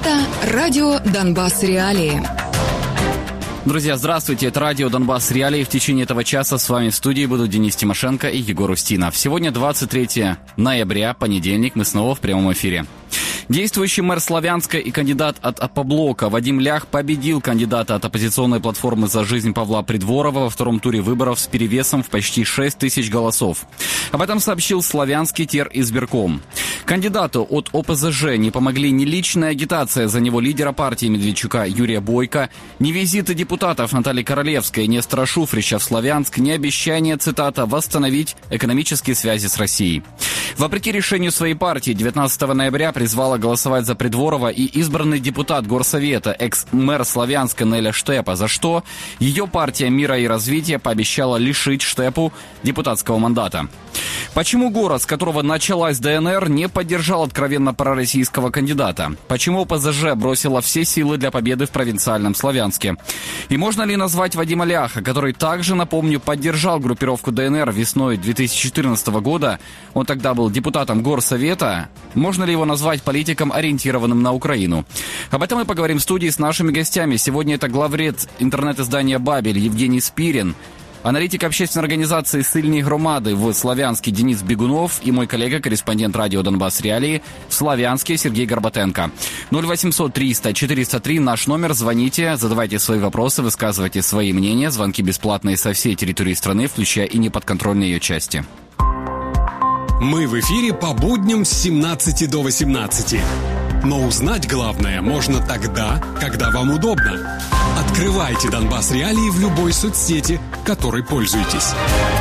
Это радио «Донбасс Реалии». Друзья, здравствуйте, это радио «Донбасс Реалии». В течение этого часа с вами в студии будут Денис Тимошенко и Егор Устинов. Сегодня 23 ноября, понедельник, мы снова в прямом эфире. Действующий мэр Славянска и кандидат от Опоблока Вадим Лях победил кандидата от оппозиционной платформы «За жизнь» Павла Придворова во втором туре выборов с перевесом в почти 6 тысяч голосов. Об этом сообщил Славянский теризбирком. Кандидату от ОПЗЖ не помогли ни личная агитация за него лидера партии Медведчука Юрия Бойко, ни визиты депутатов Натальи Королевской и Нестора Шуфрича в Славянск, ни обещание, цитата, «восстановить экономические связи с Россией». Вопреки решению своей партии 19 ноября призвала голосовать за Придворова и избранный депутат Горсовета, экс-мэр Славянска Неля Штепа, за что ее партия «Мира и развития» пообещала лишить Штепу депутатского мандата. Почему город, с которого началась ДНР, не поддержал откровенно пророссийского кандидата? Почему ОПЗЖ бросила все силы для победы в провинциальном Славянске? И можно ли назвать Вадима Ляха, который также, напомню, поддержал группировку ДНР весной 2014 года, он тогда был депутатом Горсовета, можно ли его назвать политиком, ориентированным на Украину? Об этом мы поговорим в студии с нашими гостями. Сегодня это главред интернет-издания «Бабель» Евгений Спирин, аналитик общественной организации «Сильные громады» в Славянске Денис Бегунов и мой коллега, корреспондент радио «Донбасс Реалии» в Славянске Сергей Горбатенко. 0800 300 403 наш номер. Звоните, задавайте свои вопросы, высказывайте свои мнения. Звонки бесплатные со всей территории страны, включая и неподконтрольные ее части. Мы в эфире по будням с 17 до 18. Но узнать главное можно тогда, когда вам удобно. Открывайте «Донбасс Реалии» в любой соцсети, которой пользуетесь.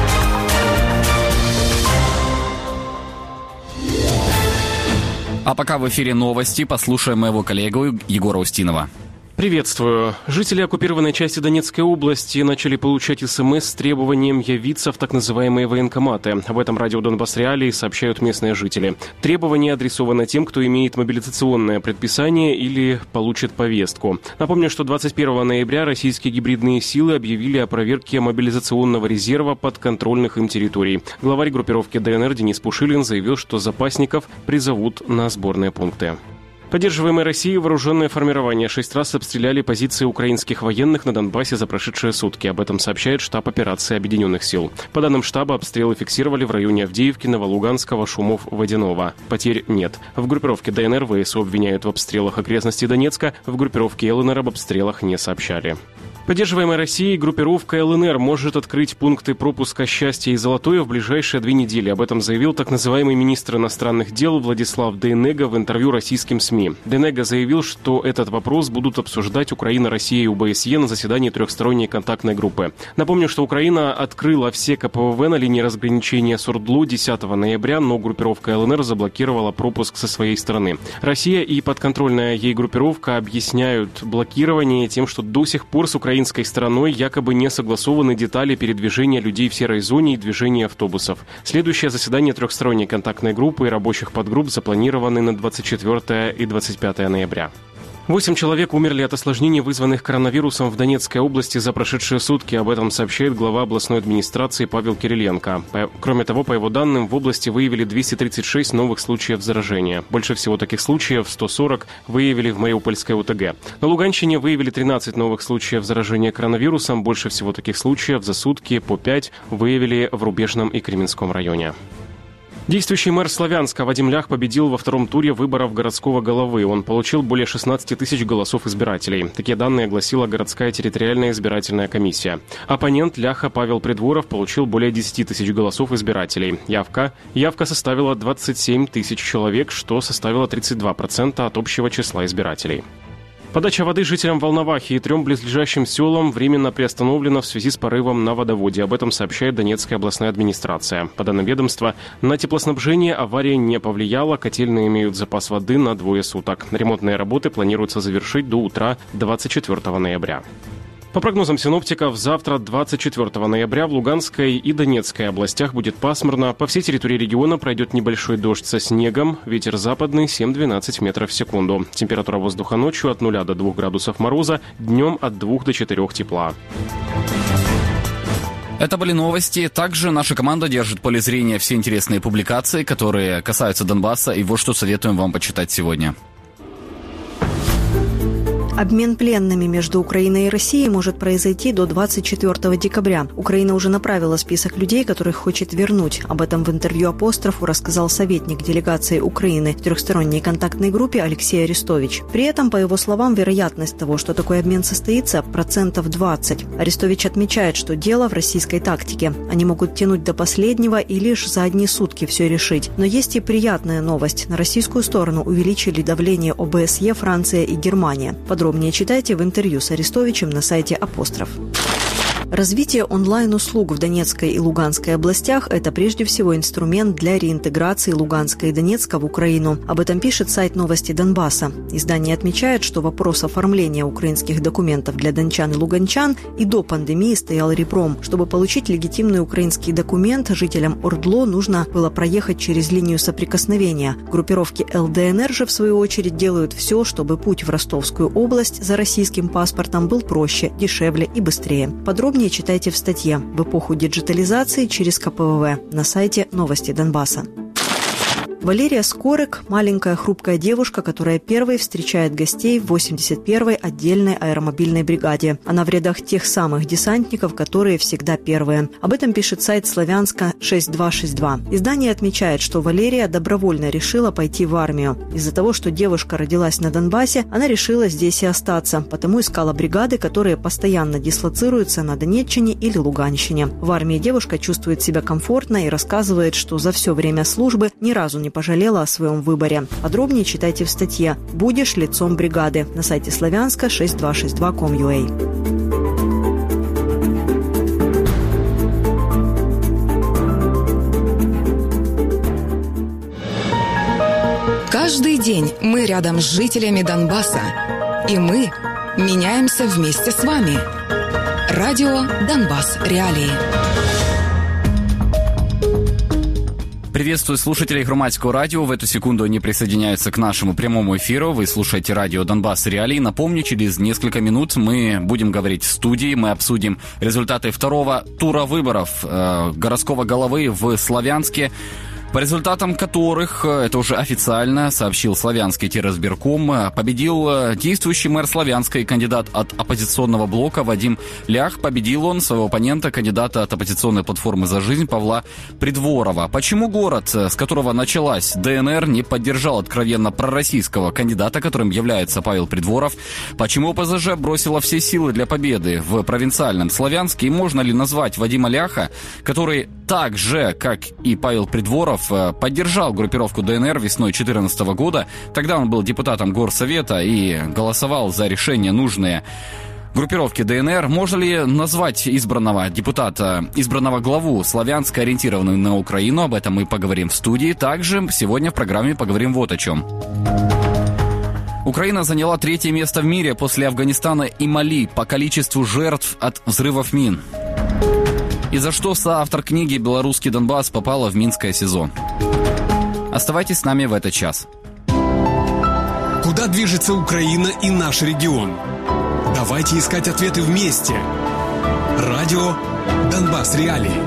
А пока в эфире новости, послушаем моего коллегу Егора Устинова. Приветствую. Жители оккупированной части Донецкой области начали получать СМС с требованием явиться в так называемые военкоматы. Об этом радио «Донбасс Реалии» сообщают местные жители. Требования адресованы тем, кто имеет мобилизационное предписание или получит повестку. Напомню, что 21 ноября российские гибридные силы объявили о проверке мобилизационного резерва подконтрольных им территорий. Главарь группировки ДНР Денис Пушилин заявил, что запасников призовут на сборные пункты. Поддерживаемые Россией вооруженные формирования 6 раз обстреляли позиции украинских военных на Донбассе за прошедшие сутки. Об этом сообщает штаб операции Объединенных сил. По данным штаба, обстрелы фиксировали в районе Авдеевки, Новолуганского, Шумов, Водяного. Потерь нет. В группировке ДНР ВСУ обвиняют в обстрелах окрестностей Донецка, в группировке ЛНР об обстрелах не сообщали. Поддерживаемая Россией группировка ЛНР может открыть пункты пропуска «Счастье» и «Золотое» в ближайшие 2 недели. Об этом заявил так называемый министр иностранных дел Владислав Дейнега в интервью российским СМИ. Дейнега заявил, что этот вопрос будут обсуждать Украина, Россия и ОБСЕ на заседании трехсторонней контактной группы. Напомню, что Украина открыла все КПВВ на линии разграничения Сурдлу 10 ноября, но группировка ЛНР заблокировала пропуск со своей стороны. Россия и подконтрольная ей группировка объясняют блокирование тем, что до сих пор с украинской стороной якобы не согласованы детали передвижения людей в серой зоне и движения автобусов. Следующее заседание трехсторонней контактной группы и рабочих подгрупп запланированы на 24 и 25 ноября. 8 человек умерли от осложнений, вызванных коронавирусом в Донецкой области за прошедшие сутки. Об этом сообщает глава областной администрации Павел Кириленко. Кроме того, по его данным, в области выявили 236 новых случаев заражения. Больше всего таких случаев, 140, выявили в Мариупольской ОТГ. На Луганщине выявили 13 новых случаев заражения коронавирусом. Больше всего таких случаев за сутки, по 5, выявили в Рубежном и Кременском районе. Действующий мэр Славянска Вадим Лях победил во втором туре выборов городского головы. Он получил более 16 тысяч голосов избирателей. Такие данные огласила городская территориальная избирательная комиссия. Оппонент Ляха Павел Придворов получил более 10 тысяч голосов избирателей. Явка составила 27 тысяч человек, что составило 32% от общего числа избирателей. Подача воды жителям Волновахи и 3 близлежащим селам временно приостановлена в связи с порывом на водоводе. Об этом сообщает Донецкая областная администрация. По данным ведомства, на теплоснабжение авария не повлияла. Котельные имеют запас воды на 2 суток. Ремонтные работы планируется завершить до утра 24 ноября. По прогнозам синоптиков, завтра, 24 ноября, в Луганской и Донецкой областях будет пасмурно. По всей территории региона пройдет небольшой дождь со снегом. Ветер западный 7-12 метров в секунду. Температура воздуха ночью от 0 до 2 градусов мороза, днем от 2 до 4 тепла. Это были новости. Также наша команда держит в поле зрения все интересные публикации, которые касаются Донбасса, и вот что советуем вам почитать сегодня. Обмен пленными между Украиной и Россией может произойти до 24 декабря. Украина уже направила список людей, которых хочет вернуть. Об этом в интервью «Апострофу» рассказал советник делегации Украины в трехсторонней контактной группе Алексей Арестович. При этом, по его словам, вероятность того, что такой обмен состоится, 20%. Арестович отмечает, что дело в российской тактике. Они могут тянуть до последнего и лишь за одни сутки все решить. Но есть и приятная новость. На российскую сторону увеличили давление ОБСЕ, Франция и Германия. Подробнее читайте в интервью с Арестовичем на сайте «Апостроф». Развитие онлайн-услуг в Донецкой и Луганской областях – это прежде всего инструмент для реинтеграции Луганска и Донецка в Украину. Об этом пишет сайт «Новости Донбасса». Издание отмечает, что вопрос оформления украинских документов для дончан и луганчан и до пандемии стоял ребром. Чтобы получить легитимный украинский документ, жителям ОРДЛО нужно было проехать через линию соприкосновения. Группировки ЛДНР же, в свою очередь, делают все, чтобы путь в Ростовскую область за российским паспортом был проще, дешевле и быстрее. Подробнее читайте в статье «В эпоху диджитализации через КПВВ» на сайте «Новости Донбасса». Валерия Скорик – маленькая хрупкая девушка, которая первой встречает гостей в 81-й отдельной аэромобильной бригаде. Она в рядах тех самых десантников, которые всегда первые. Об этом пишет сайт Славянска 6262. Издание отмечает, что Валерия добровольно решила пойти в армию. Из-за того, что девушка родилась на Донбассе, она решила здесь и остаться, потому искала бригады, которые постоянно дислоцируются на Донеччине или Луганщине. В армии девушка чувствует себя комфортно и рассказывает, что за все время службы ни разу не пожалела о своем выборе. Подробнее читайте в статье «Будешь лицом бригады» на сайте славянска6262.com.ua. Каждый день мы рядом с жителями Донбасса. И мы меняемся вместе с вами. Радио «Донбасс. Реалии». Приветствую слушателей Громадского радио. В эту секунду они присоединяются к нашему прямому эфиру. Вы слушаете радио «Донбасс Реалии». Напомню, через несколько минут мы будем говорить в студии. Мы обсудим результаты второго тура выборов городского головы в Славянске, по результатам которых, это уже официально сообщил Славянский террасбирком, победил действующий мэр Славянска и кандидат от оппозиционного блока Вадим Лях. Победил он своего оппонента, кандидата от оппозиционной платформы «За жизнь» Павла Придворова. Почему город, с которого началась ДНР, не поддержал откровенно пророссийского кандидата, которым является Павел Придворов? Почему ОПЗЖ бросила все силы для победы в провинциальном Славянске? И можно ли назвать Вадима Ляха, который так же, как и Павел Придворов, поддержал группировку ДНР весной 2014 года. Тогда он был депутатом Горсовета и голосовал за решения, нужные группировке ДНР. Можно ли назвать избранного депутата, избранного главу Славянска, ориентированным на Украину? Об этом мы поговорим в студии. Также сегодня в программе поговорим вот о чем. Украина заняла 3-е место в мире после Афганистана и Мали по количеству жертв от взрывов мин. И за что соавтор книги «Белорусский Донбасс» попала в Минское СИЗО. Оставайтесь с нами в этот час. Куда движется Украина и наш регион? Давайте искать ответы вместе. Радио «Донбасс Реалии».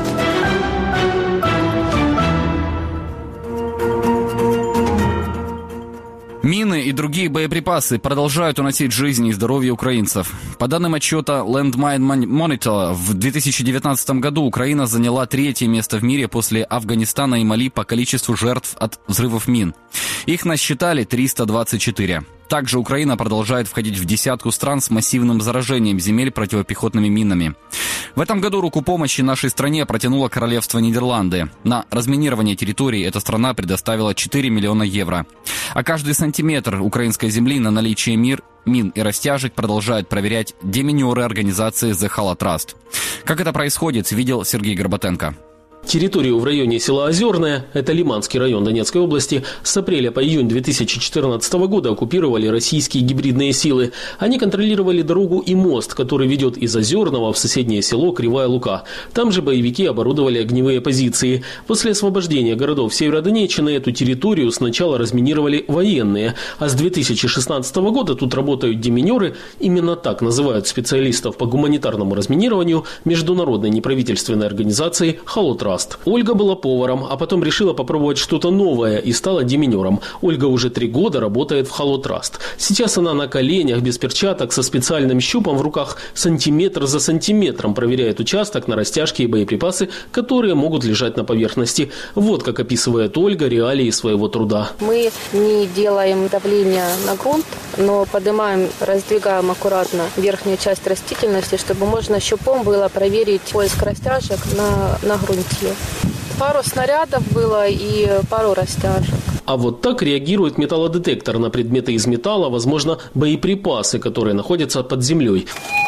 Мины и другие боеприпасы продолжают уносить жизни и здоровье украинцев. По данным отчета Landmine Monitor, в 2019 году Украина заняла 3-е место в мире после Афганистана и Мали по количеству жертв от взрывов мин. Их насчитали 324. Также Украина продолжает входить в десятку стран с массивным заражением земель противопехотными минами. В этом году руку помощи нашей стране протянуло Королевство Нидерланды. На разминирование территории эта страна предоставила 4 миллиона евро. А каждый сантиметр украинской земли на наличие мин и растяжек продолжают проверять деминеры организации The Halo Trust. Как это происходит, видел Сергей Горбатенко. Территорию в районе села Озерное, это Лиманский район Донецкой области, с апреля по июнь 2014 года оккупировали российские гибридные силы. Они контролировали дорогу и мост, который ведет из Озерного в соседнее село Кривая Лука. Там же боевики оборудовали огневые позиции. После освобождения городов Северодонеччины эту территорию сначала разминировали военные, а с 2016 года тут работают деминеры, именно так называют специалистов по гуманитарному разминированию международной неправительственной организации «Halo Trust». Траст. Ольга была поваром, а потом решила попробовать что-то новое и стала деминером. Ольга уже 3 года работает в Hollow Trust. Сейчас она на коленях, без перчаток, со специальным щупом в руках, сантиметр за сантиметром проверяет участок на растяжки и боеприпасы, которые могут лежать на поверхности. Вот как описывает Ольга реалии своего труда. Мы не делаем давление на грунт, но поднимаем, раздвигаем аккуратно верхнюю часть растительности, чтобы можно щупом было проверить поиск растяжек на грунте. Пару снарядов было и пару растяжек. А вот так реагирует металлодетектор на предметы из металла, возможно, боеприпасы, которые находятся под землей.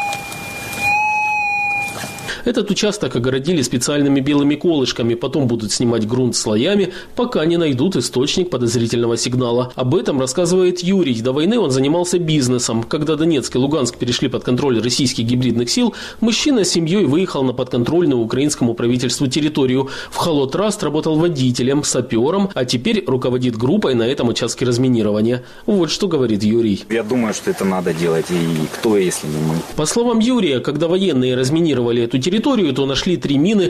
Этот участок огородили специальными белыми колышками, потом будут снимать грунт слоями, пока не найдут источник подозрительного сигнала. Об этом рассказывает Юрий. До войны он занимался бизнесом. Когда Донецк и Луганск перешли под контроль российских гибридных сил, мужчина с семьей выехал на подконтрольную украинскому правительству территорию. В Hollow Trust работал водителем, сапером, а теперь руководит группой на этом участке разминирования. Вот что говорит Юрий. Я думаю, что это надо делать. И кто, если не мы? По словам Юрия, когда военные разминировали эту территорию, то нашли 3 мины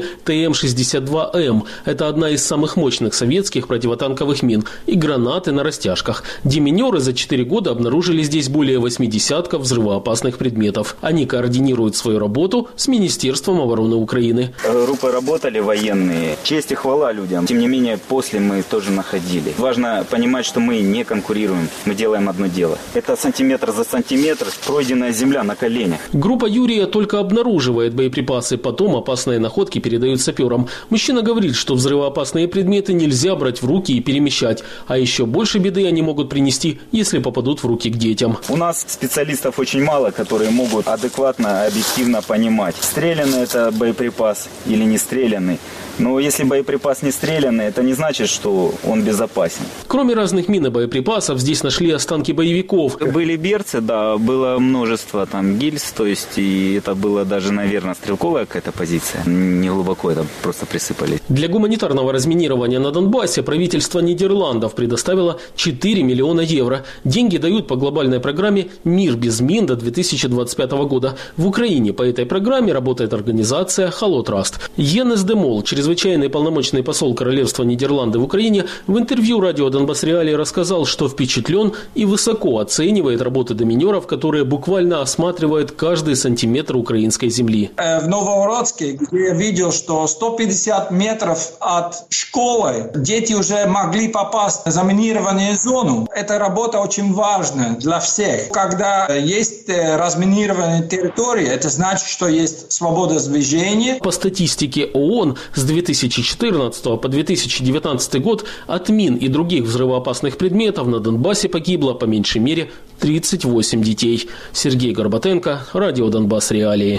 ТМ-62М. Это одна из самых мощных советских противотанковых мин. И гранаты на растяжках. Деминеры за 4 года обнаружили здесь более 8 десятков взрывоопасных предметов. Они координируют свою работу с Министерством обороны Украины. Группы работали военные. Честь и хвала людям. Тем не менее, после мы тоже находили. Важно понимать, что мы не конкурируем. Мы делаем одно дело. Это сантиметр за сантиметр пройденная земля на коленях. Группа Юрия только обнаруживает боеприпасы. Потом опасные находки передают саперам. Мужчина говорит, что взрывоопасные предметы нельзя брать в руки и перемещать. А еще больше беды они могут принести, если попадут в руки к детям. У нас специалистов очень мало, которые могут адекватно, объективно понимать, стреляный это боеприпас или не стреляный. Но если боеприпас не стрелянный, это не значит, что он безопасен. Кроме разных мин и боеприпасов, здесь нашли останки боевиков. Были берцы, да, было множество там гильз, то есть и это было даже, наверное, стрелковая какая-то позиция. Не глубоко, это просто присыпали. Для гуманитарного разминирования на Донбассе правительство Нидерландов предоставило 4 миллиона евро. Деньги дают по глобальной программе «Мир без мин» до 2025 года. В Украине по этой программе работает организация Hollow Trust. Йеннес де Мол, чрезвычайный полномочный посол Королевства Нидерланды в Украине, в интервью радио «Донбасс Реалии» рассказал, что впечатлен и высоко оценивает работы доминеров, которые буквально осматривают каждый сантиметр украинской земли. В Новгородске, где я видел, что 150 метров от школы дети уже могли попасть в заминированную зону. Эта работа очень важна для всех. Когда есть разминированная территория, это значит, что есть свобода движения. По статистике ООН, с 2014 по 2019 год от мин и других взрывоопасных предметов на Донбассе погибло по меньшей мере 38 детей. Сергей Горбатенко, радио «Донбасс Реалии».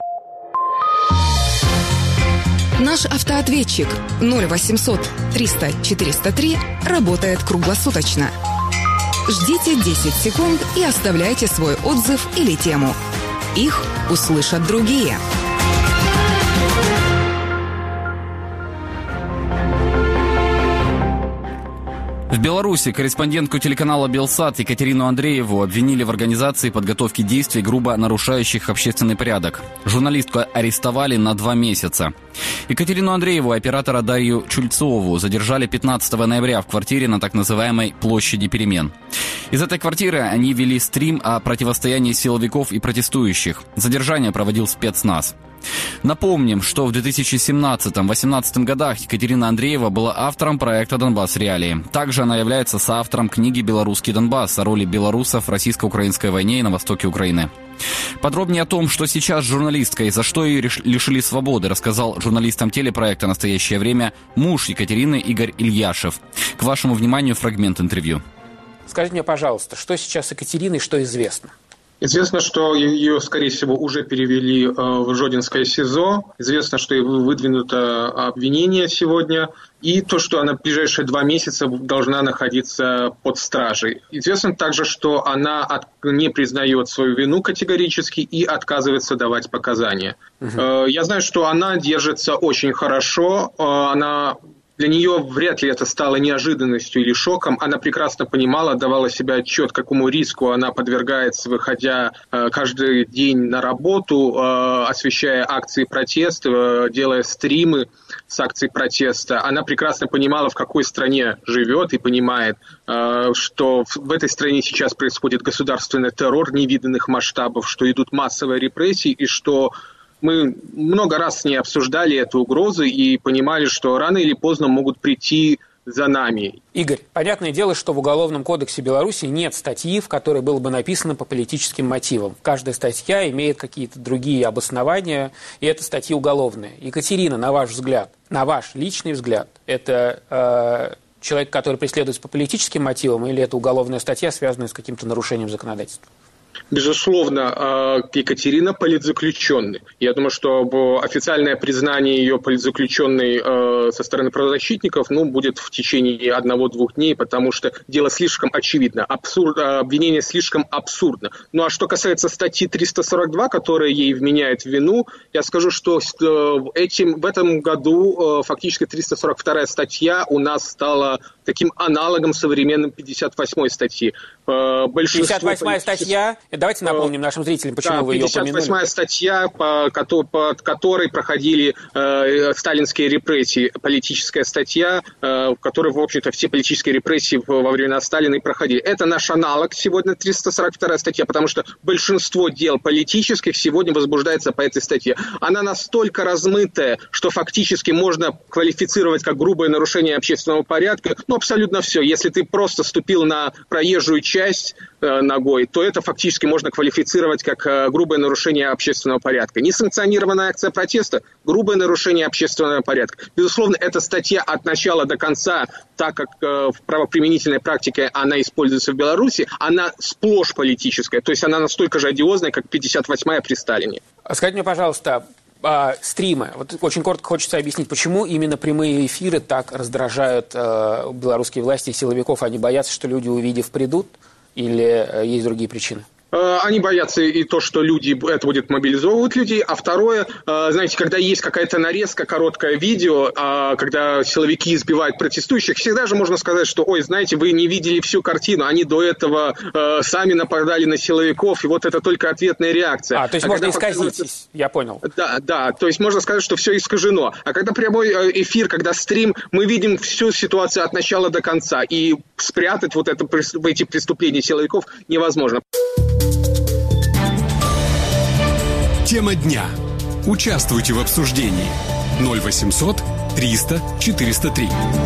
Наш автоответчик 0800 300 403 работает круглосуточно. Ждите 10 секунд и оставляйте свой отзыв или тему. Их услышат другие. В Беларуси корреспондентку телеканала «Белсат» Екатерину Андрееву обвинили в организации и подготовке действий, грубо нарушающих общественный порядок. Журналистку арестовали на 2 месяца. Екатерину Андрееву и оператора Дарью Чульцову задержали 15 ноября в квартире на так называемой площади перемен. Из этой квартиры они вели стрим о противостоянии силовиков и протестующих. Задержание проводил спецназ. Напомним, что в 2017-2018 годах Екатерина Андреева была автором проекта «Донбасс Реалии». Также она является соавтором книги «Белорусский Донбасс» о роли белорусов в российско-украинской войне и на востоке Украины. Подробнее о том, что сейчас с журналисткой, за что ее лишили свободы, рассказал журналистам телепроекта «Настоящее время» муж Екатерины Игорь Ильяшев. К вашему вниманию фрагмент интервью. Скажите мне, пожалуйста, что сейчас с Екатериной, что известно? Известно, что ее, скорее всего, уже перевели в Жодинское СИЗО. Известно, что выдвинуто обвинение сегодня. И то, что она в ближайшие 2 месяца должна находиться под стражей. Известно также, что она не признает свою вину категорически и отказывается давать показания. Я знаю, что она держится очень хорошо. Для нее вряд ли это стало неожиданностью или шоком. Она прекрасно понимала, отдавала себе отчет, какому риску она подвергается, выходя каждый день на работу, освещая акции протеста, делая стримы с акцией протеста. Она прекрасно понимала, в какой стране живет, и понимает, что в этой стране сейчас происходит государственный террор невиданных масштабов, что идут массовые репрессии, и что мы много раз с ней обсуждали эту угрозу и понимали, что рано или поздно могут прийти за нами. Игорь, понятное дело, что в Уголовном кодексе Беларуси нет статьи, в которой было бы написано по политическим мотивам. Каждая статья имеет какие-то другие обоснования, и это статьи уголовные. Екатерина, на ваш взгляд, на ваш личный взгляд, это человек, который преследуется по политическим мотивам, или это уголовная статья, связанная с каким-то нарушением законодательства? Безусловно, Екатерина политзаключенный. Я думаю, что официальное признание ее политзаключенной со стороны правозащитников будет в течение 1-2 дней, потому что дело слишком очевидно, обвинение слишком абсурдно. Ну а что касается статьи 342, которая ей вменяет вину, я скажу, что в этом году фактически 342 статья у нас стала таким аналогом современным 58-й статьи. 58-я статья, давайте напомним нашим зрителям, почему вы ее упомянули. 58-я статья, под которой проходили сталинские репрессии, политическая статья, в которой, в общем-то, все политические репрессии во времена Сталина и проходили. Это наш аналог сегодня, 342-я статья, потому что большинство дел политических сегодня возбуждается по этой статье. Она настолько размытая, что фактически можно квалифицировать как грубое нарушение общественного порядка, абсолютно все. Если ты просто ступил на проезжую часть ногой, то это фактически можно квалифицировать как грубое нарушение общественного порядка. Несанкционированная акция протеста – грубое нарушение общественного порядка. Безусловно, эта статья от начала до конца, так как в правоприменительной практике она используется в Беларуси, она сплошь политическая. То есть она настолько же одиозная, как 58-я при Сталине. Скажите мне, пожалуйста, стримы. Вот очень коротко хочется объяснить, почему именно прямые эфиры так раздражают белорусские власти и силовиков. Они боятся, что люди, увидев, придут, или есть другие причины? Они боятся и то, что это будет мобилизовывать людей. А второе, знаете, когда есть какая-то нарезка, короткое видео, когда силовики избивают протестующих, всегда же можно сказать, что, ой, знаете, вы не видели всю картину, они до этого сами нападали на силовиков, и вот это только ответная реакция. То есть можно исказить, я понял. Да, то есть можно сказать, что все искажено. А когда прямой эфир, когда стрим, мы видим всю ситуацию от начала до конца, и спрятать эти преступления силовиков невозможно. Тема дня. Участвуйте в обсуждении. 0800 300 403.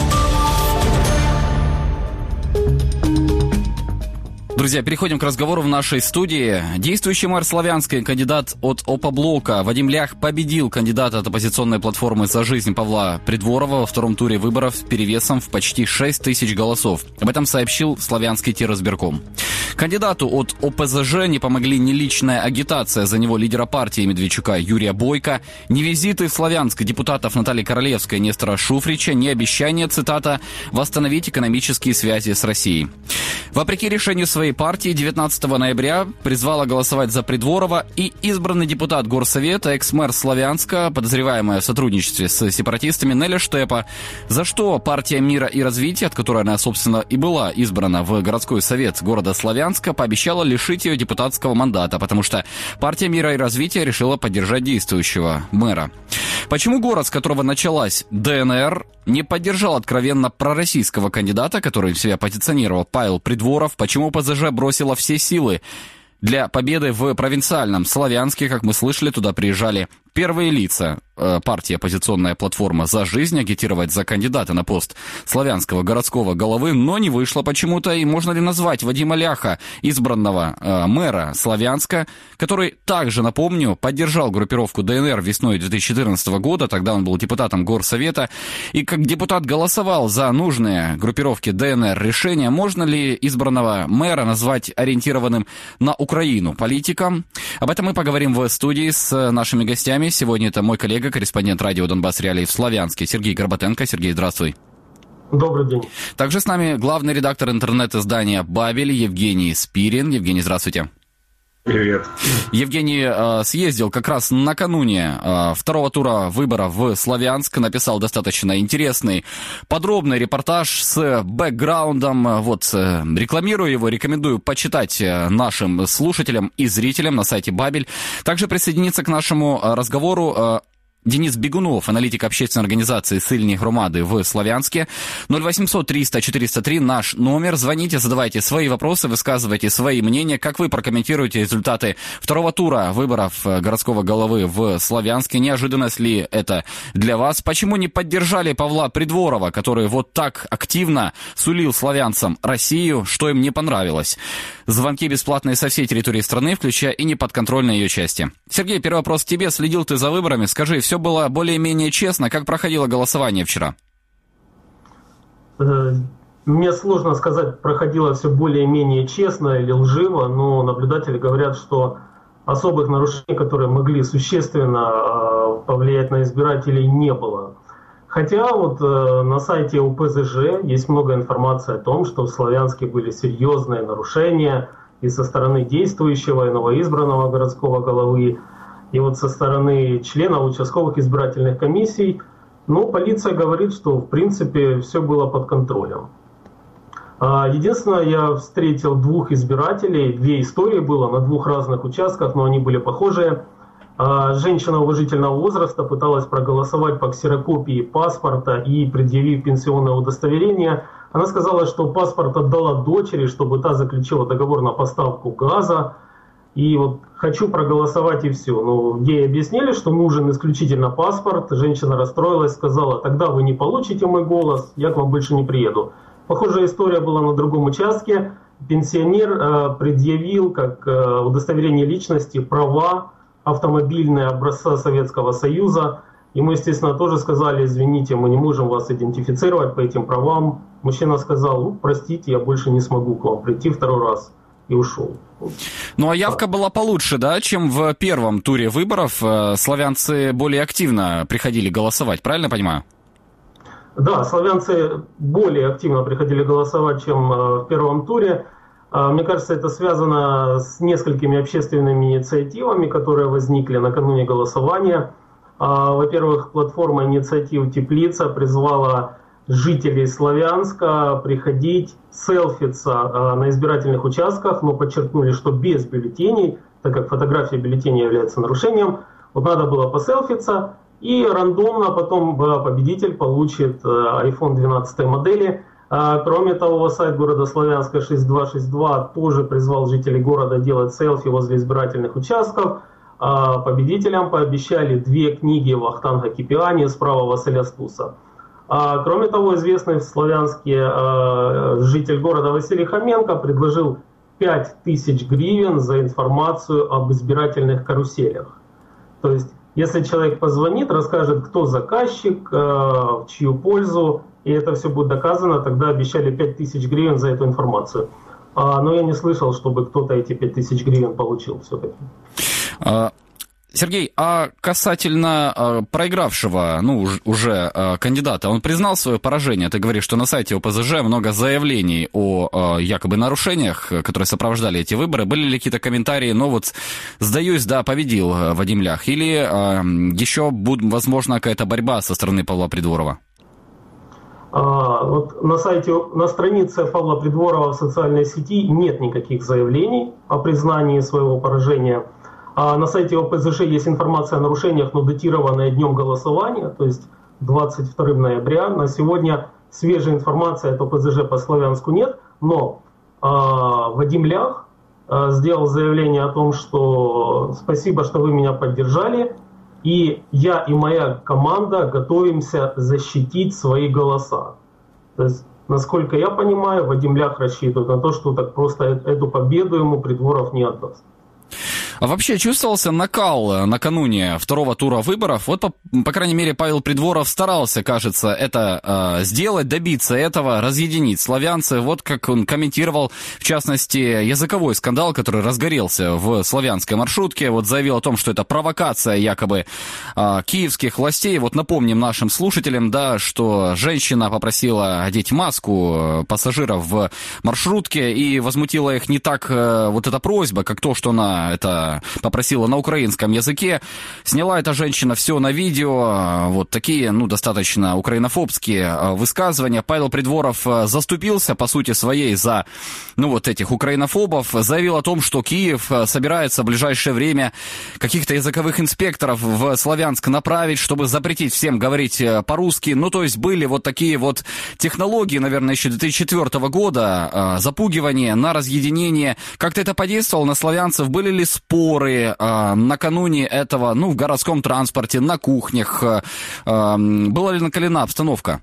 Друзья, переходим к разговору в нашей студии. Действующий мэр Славянска, кандидат от Опоблока Вадим Лях победил кандидата от оппозиционной платформы «За жизнь» Павла Придворова во втором туре выборов с перевесом в почти 6 тысяч голосов. Об этом сообщил Славянский террасбирком. Кандидату от ОПЗЖ не помогли ни личная агитация за него лидера партии Медведчука Юрия Бойко, ни визиты в Славянск депутатов Натальи Королевской и Нестора Шуфрича, ни обещание, цитата, «восстановить экономические связи с Россией». Вопреки решению своей партии 19 ноября призвала голосовать за Придворова и избранный депутат Горсовета, экс-мэр Славянска, подозреваемая в сотрудничестве с сепаратистами Неля Штепа, за что партия мира и развития, от которой она, собственно, и была избрана в городской совет города Славянска, пообещала лишить ее депутатского мандата, потому что партия мира и развития решила поддержать действующего мэра. Почему город, с которого началась ДНР, не поддержал откровенно пророссийского кандидата, который себя позиционировал Павел Придворов? Почему ПЗЖ бросила все силы для победы в провинциальном Славянске? Как мы слышали, туда приезжали первые лица партии «Оппозиционная платформа «За жизнь» агитировать за кандидата на пост славянского городского головы, но не вышло почему-то. И можно ли назвать Вадима Ляха, избранного мэра Славянска, который также, напомню, поддержал группировку ДНР весной 2014 года, тогда он был депутатом Горсовета, и как депутат голосовал за нужные группировки ДНР решения, можно ли избранного мэра назвать ориентированным на Украину политиком? Об этом мы поговорим в студии с нашими гостями. Сегодня это мой коллега, корреспондент радио «Донбасс Реалии» в Славянске Сергей Горбатенко. Сергей, здравствуй. Добрый день. Также с нами главный редактор интернет-издания «Бабель» Евгений Спирин. Евгений, здравствуйте. Привет. Евгений съездил как раз накануне второго тура выборов в Славянск, написал достаточно интересный, подробный репортаж с бэкграундом. Вот, рекламирую его, рекомендую почитать нашим слушателям и зрителям на сайте Бабель. Также присоединиться к нашему разговору Денис Бегунов, аналитик общественной организации «Сильні громади» в Славянске. 0800-300-403 наш номер. Звоните, задавайте свои вопросы, высказывайте свои мнения. Как вы прокомментируете результаты второго тура выборов городского головы в Славянске? Неожиданно ли это для вас? Почему не поддержали Павла Придворова, который вот так активно сулил славянцам Россию? Что им не понравилось? Звонки бесплатные со всей территории страны, включая и неподконтрольные ее части. Сергей, первый вопрос к тебе. Следил ты за выборами? Скажи, все было более-менее честно? Как проходило голосование вчера? Мне сложно сказать, проходило все более-менее честно или лживо, но наблюдатели говорят, что особых нарушений, которые могли существенно повлиять на избирателей, не было. Хотя вот на сайте УПЗЖ есть много информации о том, что в Славянске были серьезные нарушения и со стороны действующего и новоизбранного городского головы, и вот со стороны членов участковых избирательных комиссий. Ну, полиция говорит, что в принципе все было под контролем. Единственное, я встретил двух избирателей, две истории было на двух разных участках, но они были похожие. Женщина уважительного возраста пыталась проголосовать по ксерокопии паспорта и предъявив пенсионное удостоверение. Она сказала, что паспорт отдала дочери, чтобы та заключила договор на поставку газа. И вот хочу проголосовать и все. Но ей объяснили, что нужен исключительно паспорт. Женщина расстроилась, сказала: тогда вы не получите мой голос, я к вам больше не приеду. Похожая история была на другом участке. Пенсионер предъявил как удостоверение личности права автомобильные образца Советского Союза. Ему, естественно, тоже сказали: извините, мы не можем вас идентифицировать по этим правам. Мужчина сказал: ну, простите, я больше не смогу к вам прийти второй раз. И ушел. Ну, а явка была получше, да, чем в первом туре выборов? Славянцы более активно приходили голосовать, правильно понимаю? Да, славянцы более активно приходили голосовать, чем в первом туре. Мне кажется, это связано с несколькими общественными инициативами, которые возникли накануне голосования. Во-первых, платформа инициатив «Теплица» призвала жителей Славянска приходить селфиться на избирательных участках, но подчеркнули, что без бюллетеней, так как фотография бюллетеня является нарушением. Вот надо было поселфиться, и рандомно потом победитель получит iPhone 12 модели. Кроме того, сайт города Славянска 6262 тоже призвал жителей города делать селфи возле избирательных участков. Победителям пообещали 2 книги Вахтанга Кипиани «Справа Василя Стуса». Кроме того, известный в Славянске житель города Василий Хоменко предложил 5000 гривен за информацию об избирательных каруселях. То есть, если человек позвонит, расскажет, кто заказчик, в чью пользу, и это все будет доказано, тогда обещали 5000 гривен за эту информацию. Но я не слышал, чтобы кто-то эти 5000 гривен получил все-таки. Сергей, а касательно проигравшего, уже кандидата, он признал свое поражение? Ты говоришь, что на сайте ОПЗЖ много заявлений о якобы нарушениях, которые сопровождали эти выборы. Были ли какие-то комментарии? Сдаюсь, да, победил Вадим Лях. Или еще, возможно, какая-то борьба со стороны Павла Придворова? Вот на странице Павла Придворова в социальной сети нет никаких заявлений о признании своего поражения. На сайте ОПЗЖ есть информация о нарушениях, но датированная днем голосования, то есть 22 ноября. На сегодня свежей информации от ОПЗЖ по Славянску нет, но Вадим Лях сделал заявление о том, что спасибо, что вы меня поддержали, и я и моя команда готовимся защитить свои голоса. То есть, насколько я понимаю, Вадим Лях рассчитывает на то, что так просто эту победу ему Придворов не отдаст. А вообще чувствовался накал накануне второго тура выборов? Вот, по крайней мере, Павел Придворов старался, кажется, это сделать, добиться этого, разъединить славянцев. Вот как он комментировал, в частности, языковой скандал, который разгорелся в славянской маршрутке. Вот заявил о том, что это провокация якобы киевских властей. Вот напомним нашим слушателям, да, что женщина попросила одеть маску пассажиров в маршрутке, и возмутила их не так вот эта просьба, как то, что она это попросила на украинском языке. Сняла эта женщина все на видео. Вот такие, достаточно украинофобские высказывания. Павел Придворов заступился, по сути своей, за, этих украинофобов. Заявил о том, что Киев собирается в ближайшее время каких-то языковых инспекторов в Славянск направить, чтобы запретить всем говорить по-русски. То есть были вот такие вот технологии, наверное, еще 2004 года, запугивание на разъединение. Как-то это подействовало на славянцев? Были ли споры накануне этого, в городском транспорте, на кухнях? Была ли накалена обстановка?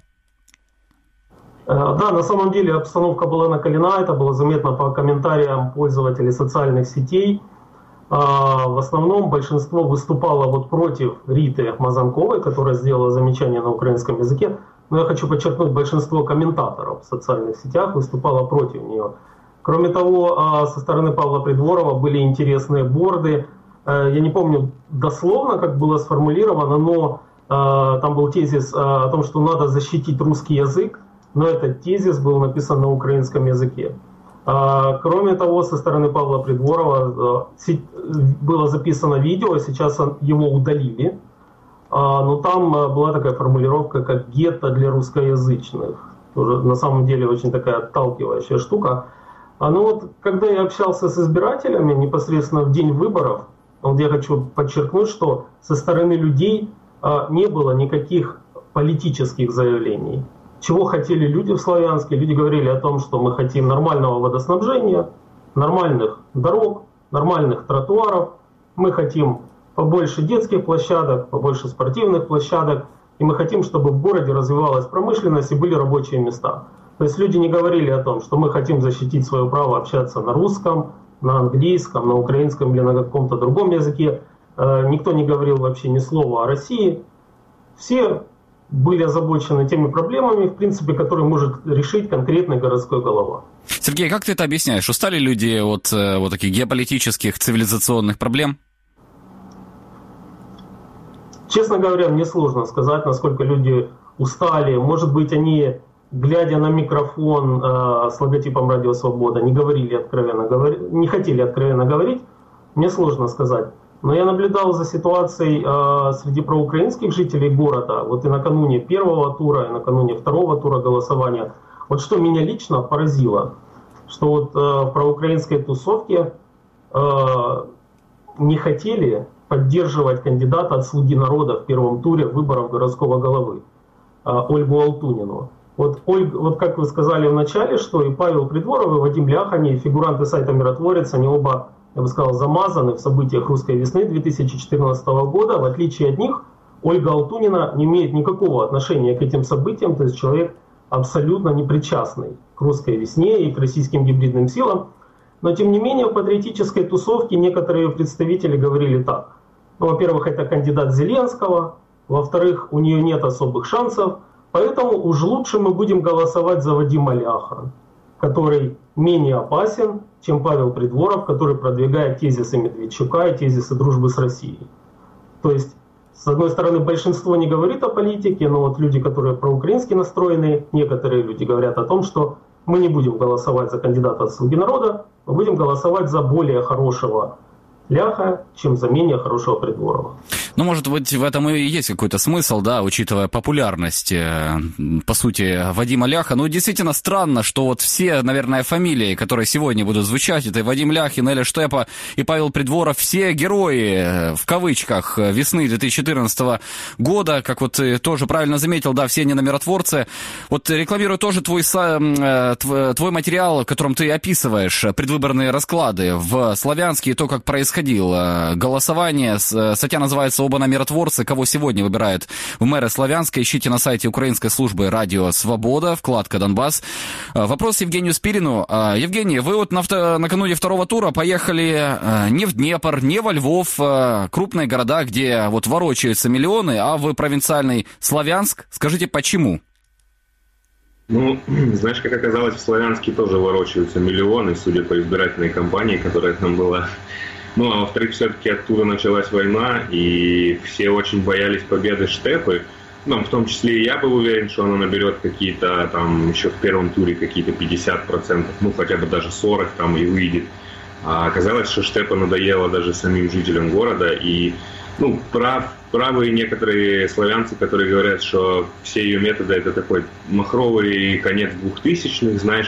Да, на самом деле обстановка была накалена, это было заметно по комментариям пользователей социальных сетей. В основном большинство выступало против Риты Мазанковой, которая сделала замечание на украинском языке. Но я хочу подчеркнуть, большинство комментаторов в социальных сетях выступало против нее. Кроме того, со стороны Павла Придворова были интересные борды. Я не помню дословно, как было сформулировано, но там был тезис о том, что надо защитить русский язык, но этот тезис был написан на украинском языке. Кроме того, со стороны Павла Придворова было записано видео, сейчас его удалили, но там была такая формулировка, как «гетто для русскоязычных». Тоже, на самом деле, очень такая отталкивающая штука. Когда я общался с избирателями непосредственно в день выборов, я хочу подчеркнуть, что со стороны людей не было никаких политических заявлений. Чего хотели люди в Славянске? Люди говорили о том, что мы хотим нормального водоснабжения, нормальных дорог, нормальных тротуаров. Мы хотим побольше детских площадок, побольше спортивных площадок. И мы хотим, чтобы в городе развивалась промышленность и были рабочие места. То есть люди не говорили о том, что мы хотим защитить свое право общаться на русском, на английском, на украинском или на каком-то другом языке. Никто не говорил вообще ни слова о России. Все были озабочены теми проблемами, в принципе, которые может решить конкретный городской голова. Сергей, как ты это объясняешь? Устали люди от таких геополитических, цивилизационных проблем? Честно говоря, мне сложно сказать, насколько люди устали. Может быть, они, глядя на микрофон с логотипом «Радио Свобода», не хотели откровенно говорить. Мне сложно сказать. Но я наблюдал за ситуацией среди проукраинских жителей города, и накануне первого тура, и накануне второго тура голосования. Что меня лично поразило, что в проукраинской тусовке не хотели поддерживать кандидата от «Слуги народа» в первом туре выборов городского головы, Ольгу Алтунину. Как вы сказали в начале, что и Павел Придворов, и Вадим Ляхани, фигуранты сайта «Миротворец», они оба, я бы сказал, замазаны в событиях русской весны 2014 года. В отличие от них, Ольга Алтунина не имеет никакого отношения к этим событиям, то есть человек абсолютно непричастный к русской весне и к российским гибридным силам. Но тем не менее в патриотической тусовке некоторые представители говорили так. Во-первых, это кандидат Зеленского, во-вторых, у нее нет особых шансов, поэтому уж лучше мы будем голосовать за Вадима Ляха, который менее опасен, чем Павел Придворов, который продвигает тезисы Медведчука и тезисы дружбы с Россией. То есть, с одной стороны, большинство не говорит о политике, но люди, которые проукраински настроены, некоторые люди говорят о том, что мы не будем голосовать за кандидата от «Слуги народа», мы будем голосовать за более хорошего Ляха, чем за менее хорошего Придворова. Может быть, в этом и есть какой-то смысл, да, учитывая популярность, по сути, Вадима Ляха. Действительно странно, что все, наверное, фамилии, которые сегодня будут звучать, это Вадим Ляхин, Эля Штепа и Павел Придворов, все герои, в кавычках, весны 2014 года, как ты тоже правильно заметил, да, все они миротворцы. Рекламирую тоже твой материал, в котором ты описываешь предвыборные расклады в Славянске и то, как происходило голосование. Статья называется «Оба миротворцы. Кого сегодня выбирают в мэры Славянска». Ищите на сайте украинской службы «Радио Свобода», вкладка «Донбасс». Вопрос Евгению Спирину. Евгений, вы накануне второго тура поехали не в Днепр, не во Львов, крупные города, где ворочаются миллионы, а в провинциальный Славянск. Скажите, почему? Знаешь, как оказалось, в Славянске тоже ворочаются миллионы, судя по избирательной кампании, которая там была. А во-вторых, все-таки от тура началась война, и все очень боялись победы Штепы. В том числе и я был уверен, что она наберет какие-то еще в первом туре какие-то 50%, хотя бы даже 40% и выйдет. А оказалось, что Штепа надоело даже самим жителям города. И правы некоторые славянцы, которые говорят, что все ее методы это такой махровый конец 2000-х, знаешь,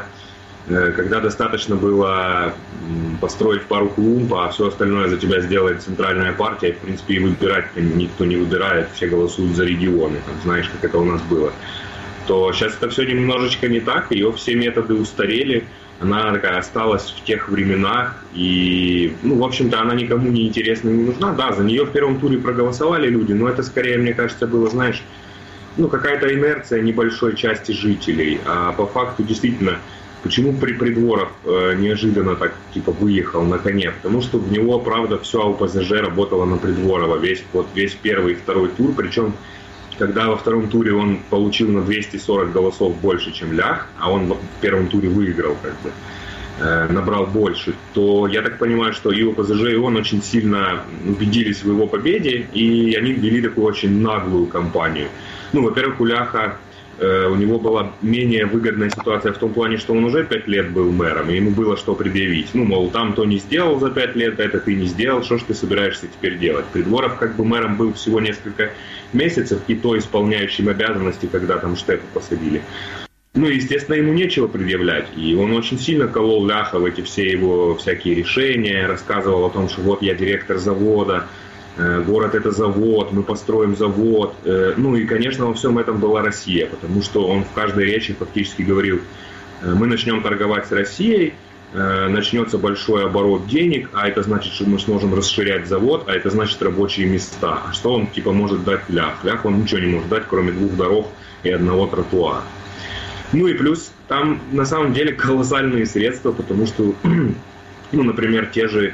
когда достаточно было построить пару клумб, а все остальное за тебя сделает центральная партия, в принципе, и выбирать никто не выбирает, все голосуют за регионы, там, знаешь, как это у нас было. То сейчас это все немножечко не так, ее все методы устарели, она такая осталась в тех временах, и, в общем-то, она никому не интересна, не нужна. Да, за нее в первом туре проголосовали люди, но это скорее, мне кажется, было, знаешь, какая-то инерция небольшой части жителей, а по факту действительно. Почему Придворов неожиданно так выехал на коне? Потому что в него, правда, все ОПЗЖ работало на Придворова. Весь первый и второй тур. Причем, когда во втором туре он получил на 240 голосов больше, чем Лях, а он в первом туре выиграл, набрал больше, то я так понимаю, что и ОПЗЖ, и он очень сильно убедились в его победе, и они ввели такую очень наглую кампанию. Во-первых, у Ляха у него была менее выгодная ситуация в том плане, что он уже 5 лет был мэром, и ему было что предъявить. Мол, там то не сделал за 5 лет, это ты не сделал, что ж ты собираешься теперь делать? Придворов мэром был всего несколько месяцев, и то исполняющим обязанности, когда там Штепу посадили. Естественно, ему нечего предъявлять, и он очень сильно колол Ляха в эти все его всякие решения, рассказывал о том, что вот я директор завода, город это завод, мы построим завод. И, конечно, во всем этом была Россия, потому что он в каждой речи фактически говорил, мы начнем торговать с Россией, начнется большой оборот денег, а это значит, что мы сможем расширять завод, а это значит рабочие места. А что он может дать Лях? Лях он ничего не может дать, кроме 2 дорог и 1 тротуара. И плюс там на самом деле колоссальные средства, потому что, например,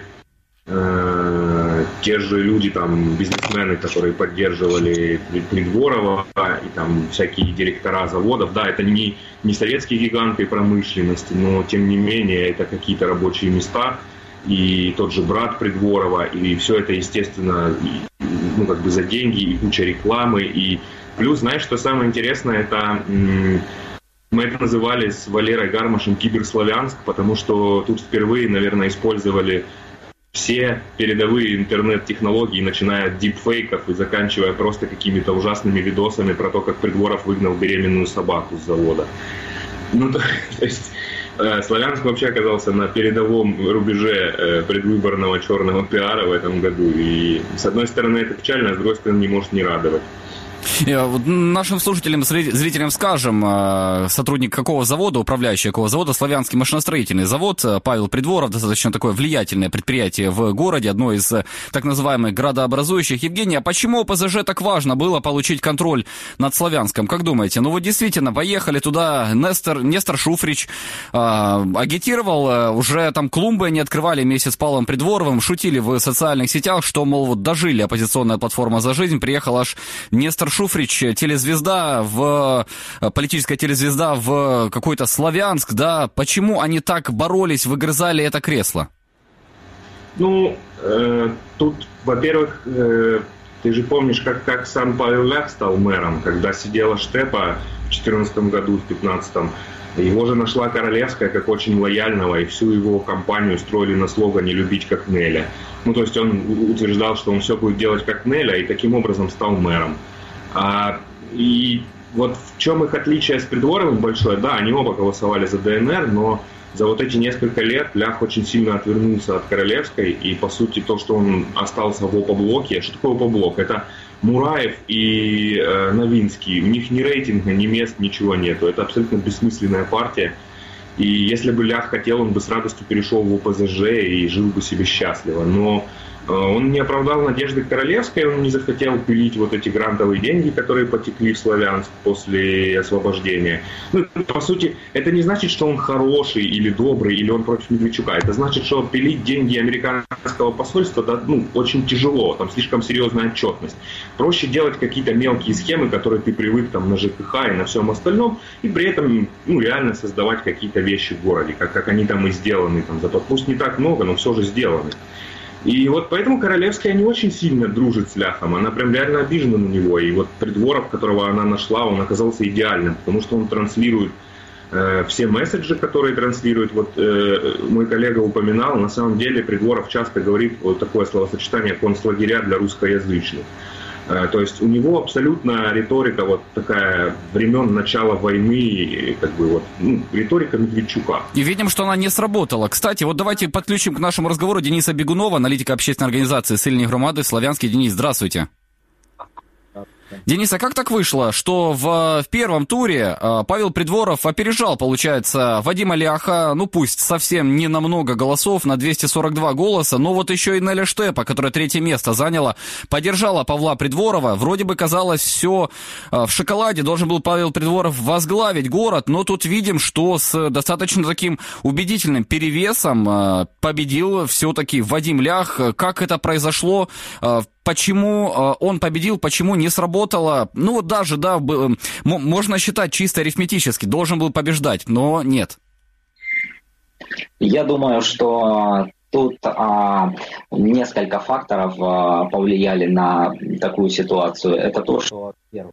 те же люди, бизнесмены, которые поддерживали Придворова, и всякие директора заводов, да, это не советские гиганты промышленности, но тем не менее это какие-то рабочие места, и тот же брат Придворова, и все это, естественно, за деньги, и куча рекламы, и плюс, знаешь, что самое интересное, это мы это называли с Валерой Гармашем киберславянск, потому что тут впервые, наверное, использовали все передовые интернет-технологии, начиная от дипфейков и заканчивая просто какими-то ужасными видосами про то, как Придворов выгнал беременную собаку с завода. То есть Славянск вообще оказался на передовом рубеже предвыборного черного пиара в этом году. И с одной стороны это печально, а с другой стороны не может не радовать. Нашим слушателям, зрителям скажем, сотрудник какого завода, управляющий какого завода, Славянский машиностроительный завод, Павел Придворов, достаточно такое влиятельное предприятие в городе, одно из так называемых градообразующих. Евгений, а почему ОПЗЖ так важно было получить контроль над Славянском? Как думаете? Действительно, поехали туда, Нестор Шуфрич агитировал, уже там клумбы не открывали вместе с Павлом Придворовым, шутили в социальных сетях, что, мол, дожили оппозиционная платформа «За жизнь», приехал аж Нестор Шуфрич, политическая телезвезда в какой-то Славянск, да, почему они так боролись, выгрызали это кресло? Тут, во-первых, ты же помнишь, как сам Павел Лях стал мэром, когда сидела Штепа в 2014 году, в 2015. Его же нашла Королевская как очень лояльного, и всю его кампанию строили на слогане «любить как Неля». То есть он утверждал, что он все будет делать как Неля, и таким образом стал мэром. И вот в чем их отличие с Придворовым большое, да, они оба голосовали за ДНР, но за вот эти несколько лет Лях очень сильно отвернулся от Королевской, и по сути то, что он остался в ОПО-блоке, что такое ОПО-блок? Это Мураев и Новинский, у них ни рейтинга, ни мест, ничего нету, это абсолютно бессмысленная партия, и если бы Лях хотел, он бы с радостью перешел в ОПЗЖ и жил бы себе счастливо, но он не оправдал надежды Королевской, он не захотел пилить вот эти грантовые деньги, которые потекли в Славянск после освобождения. По сути, это не значит, что он хороший или добрый, или он против Медведчука. Это значит, что пилить деньги американского посольства, да, очень тяжело, там слишком серьезная отчетность. Проще делать какие-то мелкие схемы, которые ты привык на ЖКХ и на всем остальном, и при этом реально создавать какие-то вещи в городе, как они там и сделаны. Пусть не так много, но все же сделаны. И вот поэтому Королевская не очень сильно дружит с Ляхом, она прям реально обижена на него. И вот Придворов, которого она нашла, он оказался идеальным, потому что он транслирует все месседжи, которые транслируют. Вот мой коллега упоминал, на самом деле Придворов часто говорит вот такое словосочетание «концлагеря для русскоязычных». То есть у него абсолютно риторика вот такая времен начала войны, как бы вот, риторика Медведчука. И видим, что она не сработала. Кстати, вот давайте подключим к нашему разговору Дениса Бегунова, аналитика общественной организации «Сильные громады». Славянский. Денис, здравствуйте. Денис, а как так вышло, что в первом туре Павел Придворов опережал, получается, Вадима Ляха, ну пусть совсем не на много голосов, на 242 голоса, но вот еще и Неля Штепа, которая 3-е место заняла, поддержала Павла Придворова. Вроде бы казалось, все в шоколаде, должен был Павел Придворов возглавить город, но тут видим, что с достаточно таким убедительным перевесом победил все-таки Вадим Лях. Как это произошло? Почему он победил, почему не сработало? Ну вот даже, да, можно считать чисто арифметически, должен был побеждать, но нет. Я думаю, что тут несколько факторов повлияли на такую ситуацию. Это то, что первое,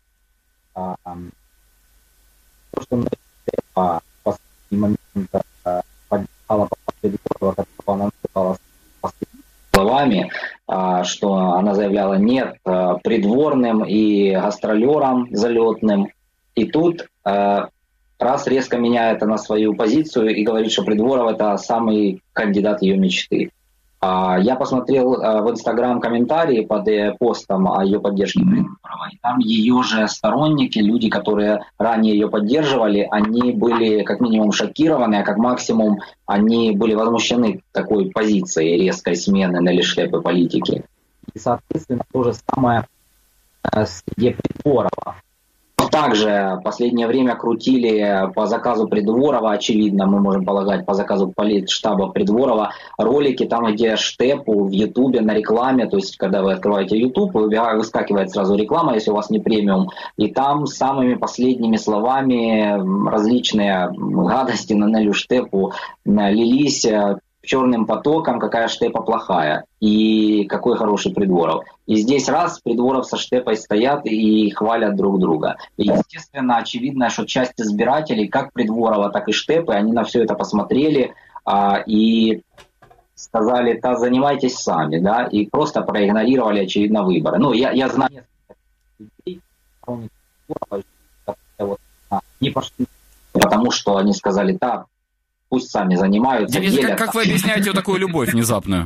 в последний момент поддержала Придворова, словами, что она заявляла нет придворным и гастролерам залетным. И тут раз резко меняет она свою позицию и говорит, что Придворов — это самый кандидат ее мечты. Я посмотрел в Инстаграм комментарии под постом о ее поддержке Придворова, и там ее же сторонники, люди, которые ранее ее поддерживали, они были как минимум шокированы, а как максимум они были возмущены такой позицией резкой смены Нелли Штепы политики. И, соответственно, то же самое среди Придворова. Также в последнее время крутили по заказу Придворова, очевидно, мы можем полагать, по заказу политштаба Придворова, ролики там, где Штепу в Ютубе на рекламе, то есть когда вы открываете Ютуб, выскакивает сразу реклама, если у вас не премиум, и там самыми последними словами различные гадости на Нелю Штепу лились черным потоком, какая Штепа плохая и какой хороший Придворов. И здесь раз Придворов со Штепой стоят и хвалят друг друга. И, естественно, очевидно, что часть избирателей, как Придворова, так и Штепы, они на все это посмотрели и сказали, да, занимайтесь сами, да, и просто проигнорировали, очевидно, выборы. Ну, я знаю людей, не пошли, потому что они сказали, да, пусть сами занимаются. Денис, как вы объясняете вот такую любовь внезапную?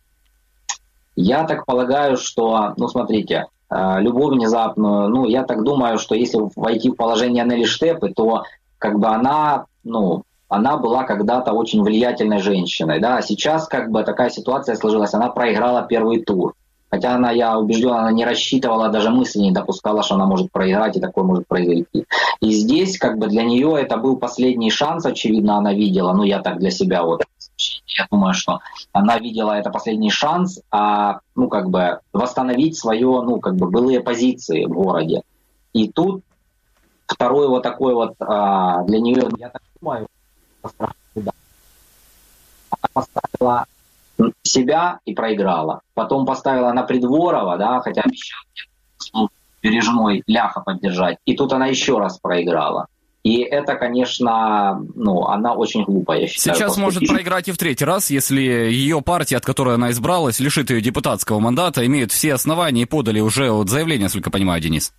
Я так полагаю, что, смотрите, любовь внезапную, я так думаю, что если войти в положение Нелли Штепы, то как бы она была когда-то очень влиятельной женщиной, да, а сейчас как бы такая ситуация сложилась, она проиграла первый тур. Хотя она, я убежден, она не рассчитывала, даже мысли не допускала, что она может проиграть и такое может произойти. И здесь как бы для нее это был последний шанс, очевидно, она видела, я так для себя я думаю, что она видела это последний шанс, восстановить свое, былые позиции в городе. И тут второй вот такой вот для нее, я так думаю, она поставила себя и проиграла. Потом поставила на Придворова, да, хотя обещала пережимой Ляха поддержать. И тут она еще раз проиграла. И это, конечно, она очень глупая, я считаю. Сейчас может проиграть и в 3-й раз, если ее партия, от которой она избралась, лишит ее депутатского мандата, имеют все основания и подали уже заявление, насколько я понимаю, Денис.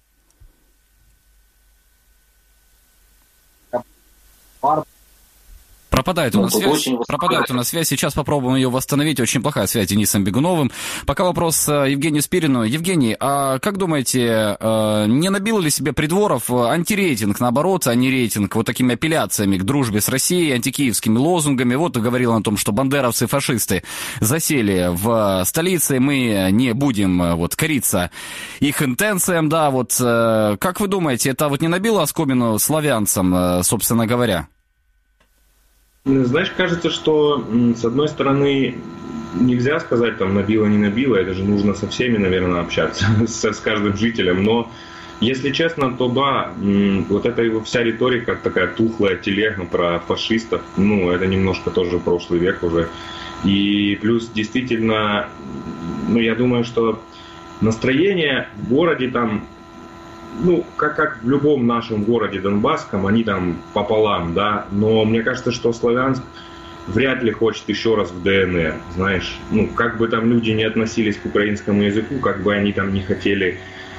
Пропадает у нас связь. Сейчас попробуем ее восстановить. Очень плохая связь с Денисом Бегуновым. Пока вопрос Евгению Спирину. Евгений, а как думаете, не набил ли себе Придворов антирейтинг, наоборот, а не рейтинг вот такими апелляциями к дружбе с Россией, антикиевскими лозунгами? Вот говорил он о том, что бандеровцы, фашисты засели в столице, мы не будем кориться их интенциям, да, как вы думаете, это не набило оскомину славянцам, собственно говоря? Знаешь, кажется, что, с одной стороны, нельзя сказать, набило, не набило, это же нужно со всеми, наверное, общаться, с каждым жителем, но, если честно, то да, вот эта его вся риторика, такая тухлая телега про фашистов, это немножко тоже прошлый век уже, и плюс, действительно, я думаю, что настроение в городе там, как в любом нашем городе донбасском, они там пополам, да, но мне кажется, что Славянск вряд ли хочет еще раз в ДНР, знаешь, как бы там люди не относились к украинскому языку, как бы они там не хотели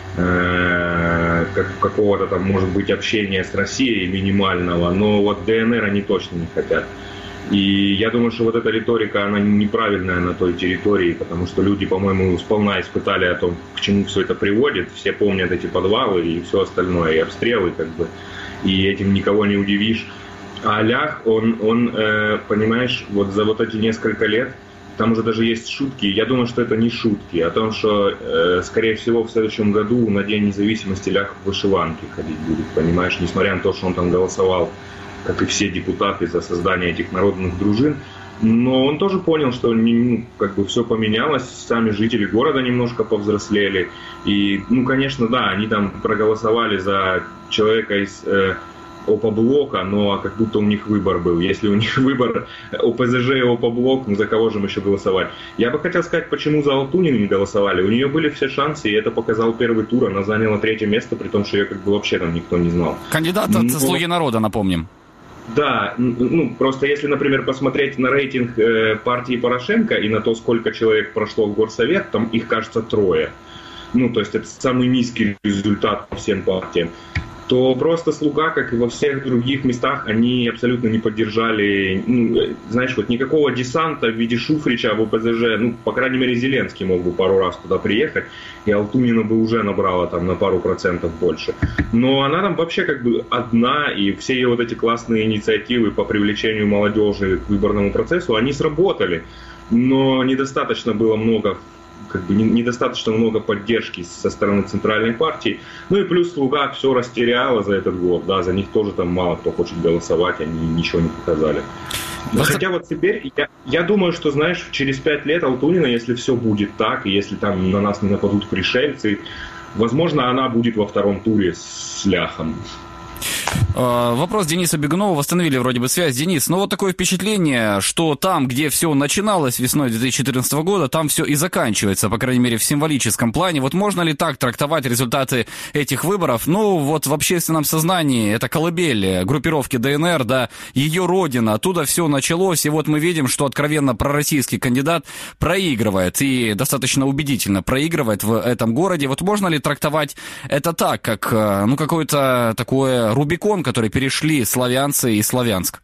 какого-то там, может быть, общения с Россией минимального, но вот ДНР они точно не хотят. И я думаю, что вот эта риторика, она неправильная на той территории, потому что люди, по-моему, сполна испытали о том, к чему все это приводит. Все помнят эти подвалы и все остальное, и обстрелы, как бы, и этим никого не удивишь. А Лях, он понимаешь, вот за вот эти несколько лет, там уже даже есть шутки. Я думаю, что это не шутки, о том, что, скорее всего, в следующем году на День независимости Лях в вышиванке ходить будет, понимаешь, несмотря на то, что он там голосовал, как и все депутаты, за создание этих народных дружин. Но он тоже понял, что как бы все поменялось, сами жители города немножко повзрослели. И, конечно, да, они там проголосовали за человека из ОПО-блока, но как будто у них выбор был. Если у них выбор ОПЗЖ и ОПО-блок, за кого же им еще голосовать? Я бы хотел сказать, почему за Алтунину не голосовали. У нее были все шансы, и это показал первый тур. Она заняла 3-е место, при том, что ее как бы вообще там никто не знал. Кандидат от «Слуги народа», напомним. Да, просто если, например, посмотреть на рейтинг партии Порошенко и на то, сколько человек прошло в горсовет, там их, кажется, 3. То есть это самый низкий результат по всем партиям. То просто «Слуга», как и во всех других местах, они абсолютно не поддержали, знаешь, вот никакого десанта в виде Шуфрича в ОПЗЖ, по крайней мере, Зеленский мог бы пару раз туда приехать, и Алтунина бы уже набрала там на пару процентов больше. Но она там вообще как бы одна, и все ее вот эти классные инициативы по привлечению молодежи к выборному процессу, они сработали, но недостаточно было много, недостаточно много поддержки со стороны центральной партии. И плюс «Слуга» все растеряла за этот год, да, за них тоже там мало кто хочет голосовать, они ничего не показали. Хотя вот теперь, я думаю, что, знаешь, через 5 лет Алтунина, если все будет так, и если там на нас не нападут пришельцы, возможно, она будет во 2-м туре с Ляхом. Вопрос Дениса Бегунова. Восстановили вроде бы связь. Денис, вот такое впечатление, что там, где все начиналось весной 2014 года, там все и заканчивается, по крайней мере, в символическом плане. Вот можно ли так трактовать результаты этих выборов? Вот в общественном сознании это колыбель группировки ДНР, да, ее родина, оттуда все началось, и вот мы видим, что откровенно пророссийский кандидат проигрывает, и достаточно убедительно проигрывает в этом городе. Вот можно ли трактовать это так, как, какой-то такой Рубикон, который перешли славянцы и Славянск?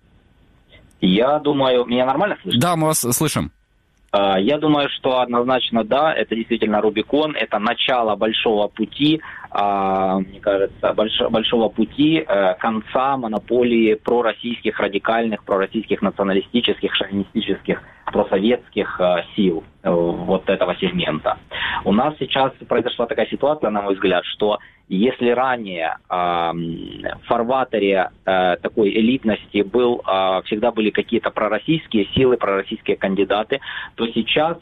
Я думаю, меня нормально слышно? Да, мы вас слышим. Я думаю, что однозначно да, это действительно Рубикон, это начало большого пути, мне кажется, большого пути конца монополии пророссийских радикальных, пророссийских националистических, шовинистических, просоветских сил вот этого сегмента. У нас сейчас произошла такая ситуация, на мой взгляд, что если ранее в фарватере такой элитности всегда были какие-то пророссийские силы, пророссийские кандидаты, то сейчас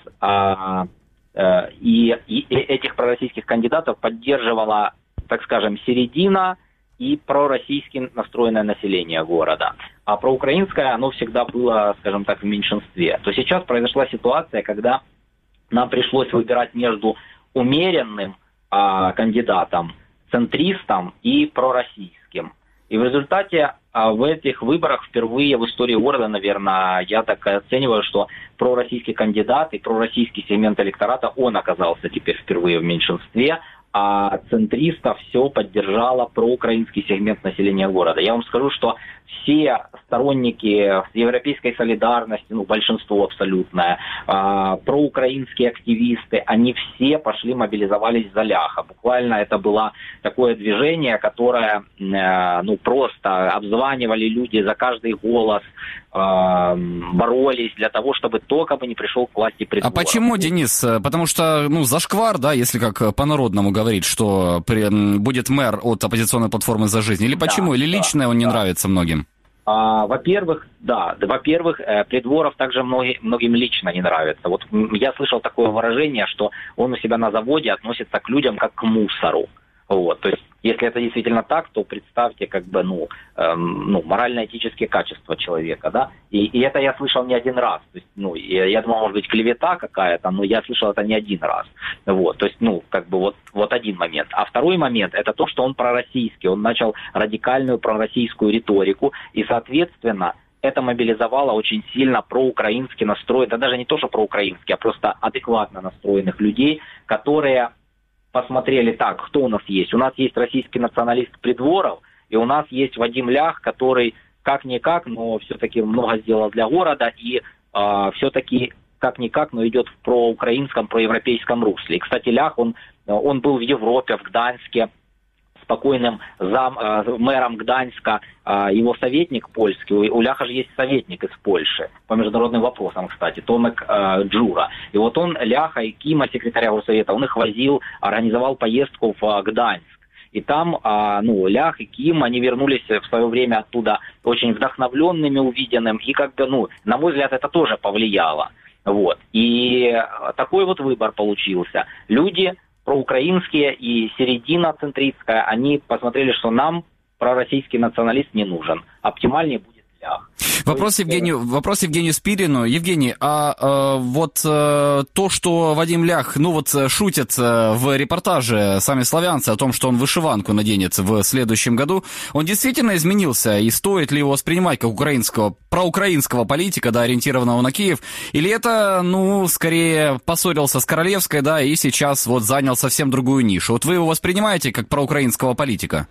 и этих пророссийских кандидатов поддерживала, так скажем, середина и пророссийски настроенное население города. А проукраинское, оно всегда было, скажем так, в меньшинстве. То сейчас произошла ситуация, когда нам пришлось выбирать между умеренным кандидатом, центристом и пророссийским. И в результате в этих выборах впервые в истории города, наверное, я так оцениваю, что пророссийский кандидат и пророссийский сегмент электората, он оказался теперь впервые в меньшинстве, а центристов все поддержало проукраинский сегмент населения города. Я вам скажу, что все сторонники европейской солидарности, большинство абсолютное, проукраинские активисты, они все пошли, мобилизовались за Ляха. Буквально это было такое движение, которое просто обзванивали люди за каждый голос, боролись для того, чтобы только бы не пришел к власти Придворов. А почему, Денис? Потому что, зашквар, да, если как по-народному говорить, что будет мэр от оппозиционной платформы «За жизнь». Или почему? Или личное он не нравится многим? Во-первых, да. Во-первых, Придворов также многим лично не нравится. Вот я слышал такое выражение, что он у себя на заводе относится к людям как к мусору. Вот, то есть, если это действительно так, то представьте, как бы, морально-этические качества человека, да, и это я слышал не один раз, то есть, я думал, может быть, клевета какая-то, но я слышал это не один раз, вот, то есть, вот один момент. А второй момент, это то, что он пророссийский, он начал радикальную пророссийскую риторику, и, соответственно, это мобилизовало очень сильно проукраински настроенных, да даже не то, что проукраински, а просто адекватно настроенных людей, которые посмотрели так, кто у нас есть. У нас есть российский националист Придворов, и у нас есть Вадим Лях, который как-никак, но все-таки много сделал для города, и все-таки как-никак, но идет в проукраинском, проевропейском русле. И, кстати, Лях, он был в Европе, в Гданьске, спокойным мэром Гданьска, его советник польский, у Ляха же есть советник из Польши, по международным вопросам, кстати, Томек Джура. И вот он Ляха и Кима, секретаря Горсовета, он их возил, организовал поездку в Гданьск. И там, Лях и Ким, они вернулись в свое время оттуда очень вдохновленными увиденным, и на мой взгляд, это тоже повлияло. Вот. И такой вот выбор получился. Люди проукраинские и середина центристская, они посмотрели, что нам пророссийский националист не нужен. Оптимальнее будет Лях. Вопрос Евгению Спирину. Евгений, то, что Вадим Лях, шутят в репортаже сами славянцы о том, что он вышиванку наденет в следующем году, он действительно изменился? И стоит ли его воспринимать как проукраинского политика, да, ориентированного на Киев? Или это, скорее поссорился с Королевской, да, и сейчас занял совсем другую нишу? Вот вы его воспринимаете как проукраинского политика?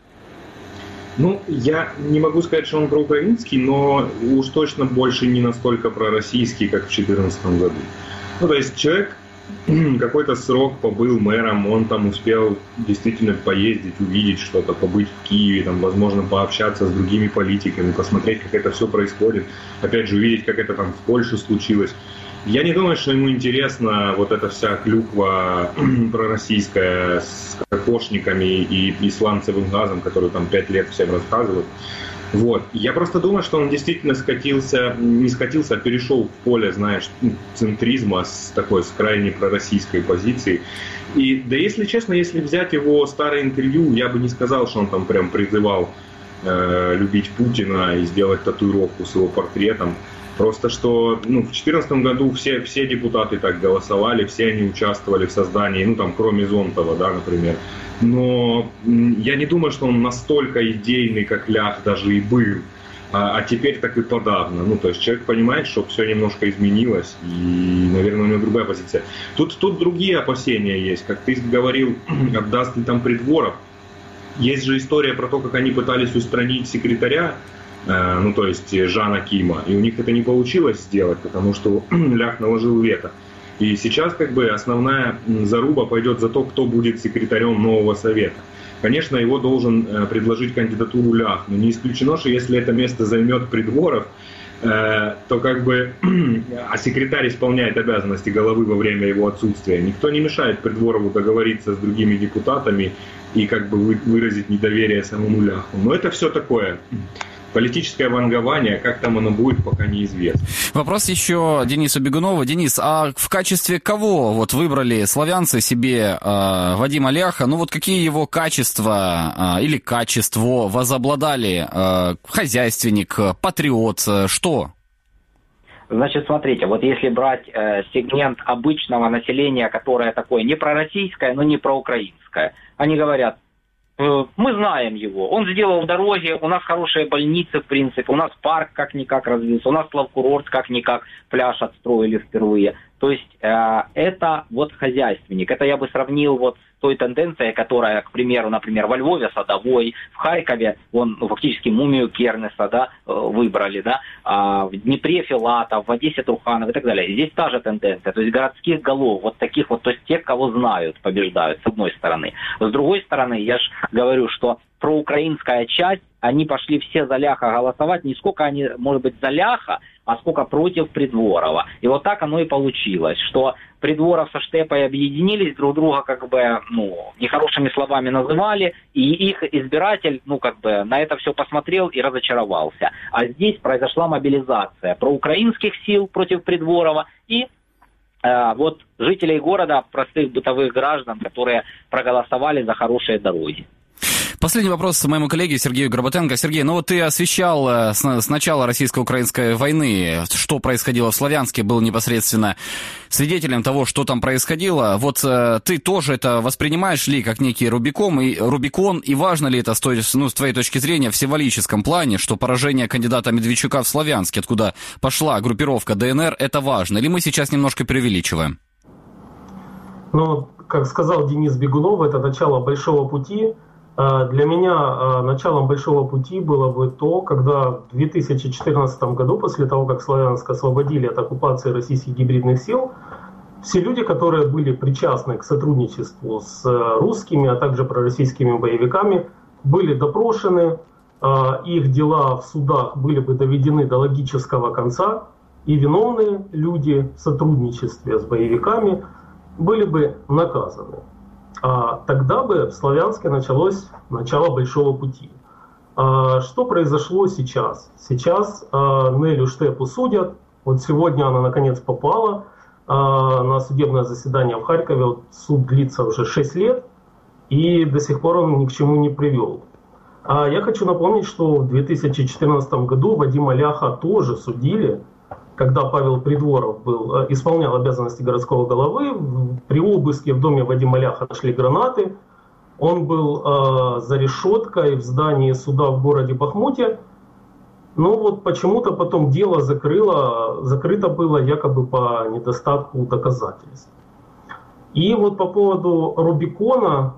Я не могу сказать, что он проукраинский, но уж точно больше не настолько пророссийский, как в 2014 году. То есть человек какой-то срок побыл мэром, он там успел действительно поездить, увидеть что-то, побыть в Киеве, там, возможно, пообщаться с другими политиками, посмотреть, как это все происходит, опять же, увидеть, как это там в Польше случилось. Я не думаю, что ему интересна вот эта вся клюква пророссийская с кокошниками и сланцевым газом, который там 5 лет всем рассказывают. Вот. Я просто думаю, что он действительно перешел в поле, центризма с крайне пророссийской позиции. И, да, если честно, если взять его старое интервью, я бы не сказал, что он там прям призывал любить Путина и сделать татуировку с его портретом. Просто что в 2014 году все депутаты так голосовали, все они участвовали в создании, кроме Зонтова, да, например. Но я не думаю, что он настолько идейный, как Лях даже и был. А теперь так и подавно. То есть человек понимает, что все немножко изменилось, и, наверное, у него другая позиция. Тут другие опасения есть. Как ты говорил, отдаст ли там Придворов. Есть же история про то, как они пытались устранить секретаря, то есть Жана Кима, и у них это не получилось сделать, потому что Лях наложил вето. И сейчас основная заруба пойдет за то, кто будет секретарем нового совета. Конечно, его должен предложить кандидатуру Лях, но не исключено, что если это место займет Придворов, то а секретарь исполняет обязанности головы во время его отсутствия. Никто не мешает Придворову договориться с другими депутатами и выразить недоверие самому Ляху. Но это все такое политическое вангование, как там оно будет, пока неизвестно. Вопрос еще Денису Бегунову. Денис, а в качестве кого выбрали славянцы себе Вадима Ляха? Какие его качества или качество возобладали? Хозяйственник, патриот, что? Значит, смотрите, если брать сегмент обычного населения, которое такое не пророссийское, но не проукраинское, они говорят: мы знаем его, он сделал дороги, у нас хорошие больницы, в принципе, у нас парк как-никак развился, у нас плавкурорт как-никак, пляж отстроили впервые. То есть это хозяйственник. Это я бы сравнил с той тенденцией, которая, к примеру, например, во Львове Садовой, в Харькове фактически мумию Кернеса, выбрали, в Днепре Филатов, в Одессе Труханов и так далее. И здесь та же тенденция, то есть городских голов, таких то есть тех, кого знают, побеждают, с одной стороны. С другой стороны, я же говорю, что проукраинская часть, они пошли все за Ляха голосовать, не сколько они, может быть, за Ляха, а сколько против Придворова. И так оно и получилось, что Придворов со Штепой объединились, друг друга нехорошими словами называли, и их избиратель, на это все посмотрел и разочаровался. А здесь произошла мобилизация проукраинских сил против Придворова и вот жителей города, простых бытовых граждан, которые проголосовали за хорошие дороги. Последний вопрос моему коллеге Сергею Горбатенко. Сергей, ну вот ты освещал с начала российско-украинской войны, что происходило в Славянске, был непосредственно свидетелем того, что там происходило. Вот ты тоже это воспринимаешь ли как некий Рубикон, и важно ли это с твоей точки зрения в символическом плане, что поражение кандидата Медведчука в Славянске, откуда пошла группировка ДНР, это важно? Или мы сейчас немножко преувеличиваем? Ну, как сказал Денис Бегунов, это начало большого пути. Для меня началом большого пути было бы то, когда в 2014 году, после того, как Славянск освободили от оккупации российских гибридных сил, все люди, которые были причастны к сотрудничеству с русскими, а также пророссийскими боевиками, были допрошены, их дела в судах были бы доведены до логического конца, и виновные люди в сотрудничестве с боевиками были бы наказаны. Тогда бы в Славянске началось начало большого пути. Что произошло сейчас? Сейчас Нелю Штепу судят. Вот сегодня она наконец попала на судебное заседание в Харькове. Вот суд длится уже 6 лет, и до сих пор он ни к чему не привел. Я хочу напомнить, что в 2014 году Вадима Ляха тоже судили, когда Павел Придворов исполнял обязанности городского головы. При обыске в доме Вадима Ляха нашли гранаты. Он был за решеткой в здании суда в городе Бахмуте. Но вот почему-то потом дело закрыто было якобы по недостатку доказательств. И вот по поводу Рубикона,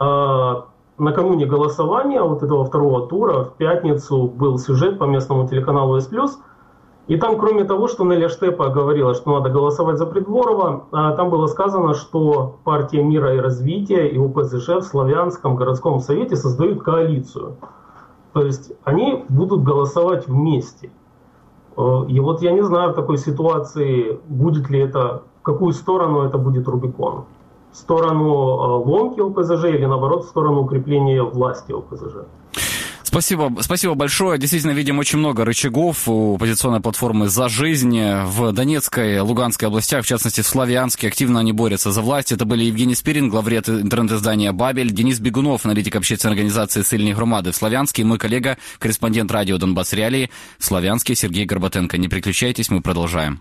накануне голосования вот этого второго тура в пятницу был сюжет по местному телеканалу «С+», и там, кроме того, что Неля Штепа говорила, что надо голосовать за Придворова, там было сказано, что партия мира и развития и ОПЗЖ в Славянском городском совете создают коалицию. То есть они будут голосовать вместе. И вот я не знаю в такой ситуации, будет ли это, в какую сторону это будет Рубикон. В сторону ломки ОПЗЖ или наоборот в сторону укрепления власти ОПЗЖ. Спасибо большое. Действительно, видим очень много рычагов у оппозиционной платформы «За жизнь» в Донецкой, Луганской областях, в частности, в Славянске. Активно они борются за власть. Это были Евгений Спирин, главред интернет-издания «Бабель», Денис Бегунов, аналитик общественной организации «Сильные громады» в Славянске, и мой коллега, корреспондент радио «Донбасс Реалии» в Славянске Сергей Горбатенко. Не переключайтесь, мы продолжаем.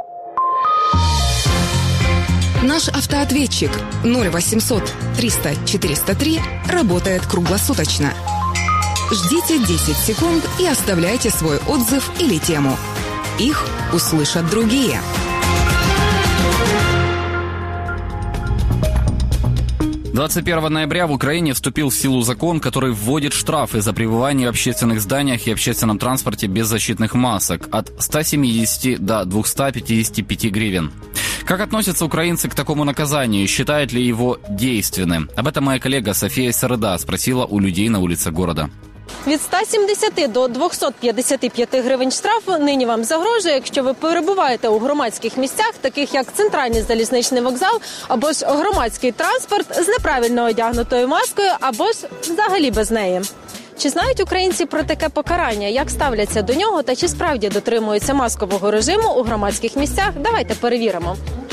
Наш автоответчик 0800 300 403 работает круглосуточно. Ждите 10 секунд и оставляйте свой отзыв или тему. Их услышат другие. – 21 ноября в Украине вступил в силу закон, который вводит штрафы за пребывание в общественных зданиях и общественном транспорте без защитных масок от 170 до 255 гривен. Как относятся украинцы к такому наказанию? Считают ли его действенным? Об этом моя коллега София Середа спросила у людей на улицах города. Від 170 до 255 гривень штрафу нині вам загрожує, якщо ви перебуваєте у громадських місцях, таких як центральний залізничний вокзал, або ж громадський транспорт з неправильно одягнутою маскою, або ж взагалі без неї. Чи знають українці про таке покарання, як ставляться до нього та чи справді дотримуються маскового режиму у громадських місцях? Давайте перевіримо.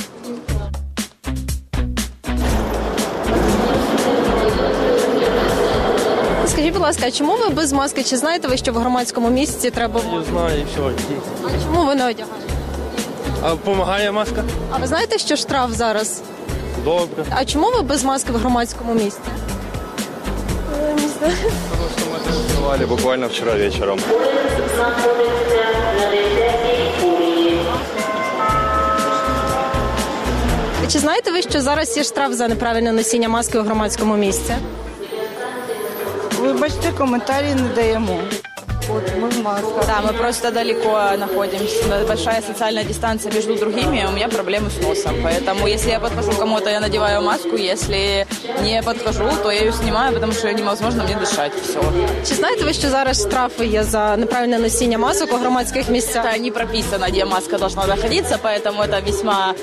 Скажіть, будь ласка, а чому ви без маски? Чи знаєте ви, що в громадському місці треба... Я знаю, і все. А чому ви не одягаєте? А допомагає маска? А ви знаєте, що штраф зараз? Добре. А чому ви без маски в громадському місці? Не знаю. Потому что мы это узнавали буквально вчера вечером. Чи знаєте ви, що зараз є штраф за неправильне носіння маски у громадському місці? Вибачте, комментарии не даємо. Вот мы в масках. Да, мы просто далеко находимся. Большая социальная дистанция между другими, у меня проблемы с носом. Поэтому, если я подхожу к кому-то, я надеваю маску. Если не подхожу, то я ее снимаю, потому что невозможно мне дышать. Все. Чи знаєте ви, що зараз штрафи є за неправильне носіння масок у громадських місцях? Это не прописано, где маска должна находиться, поэтому это весьма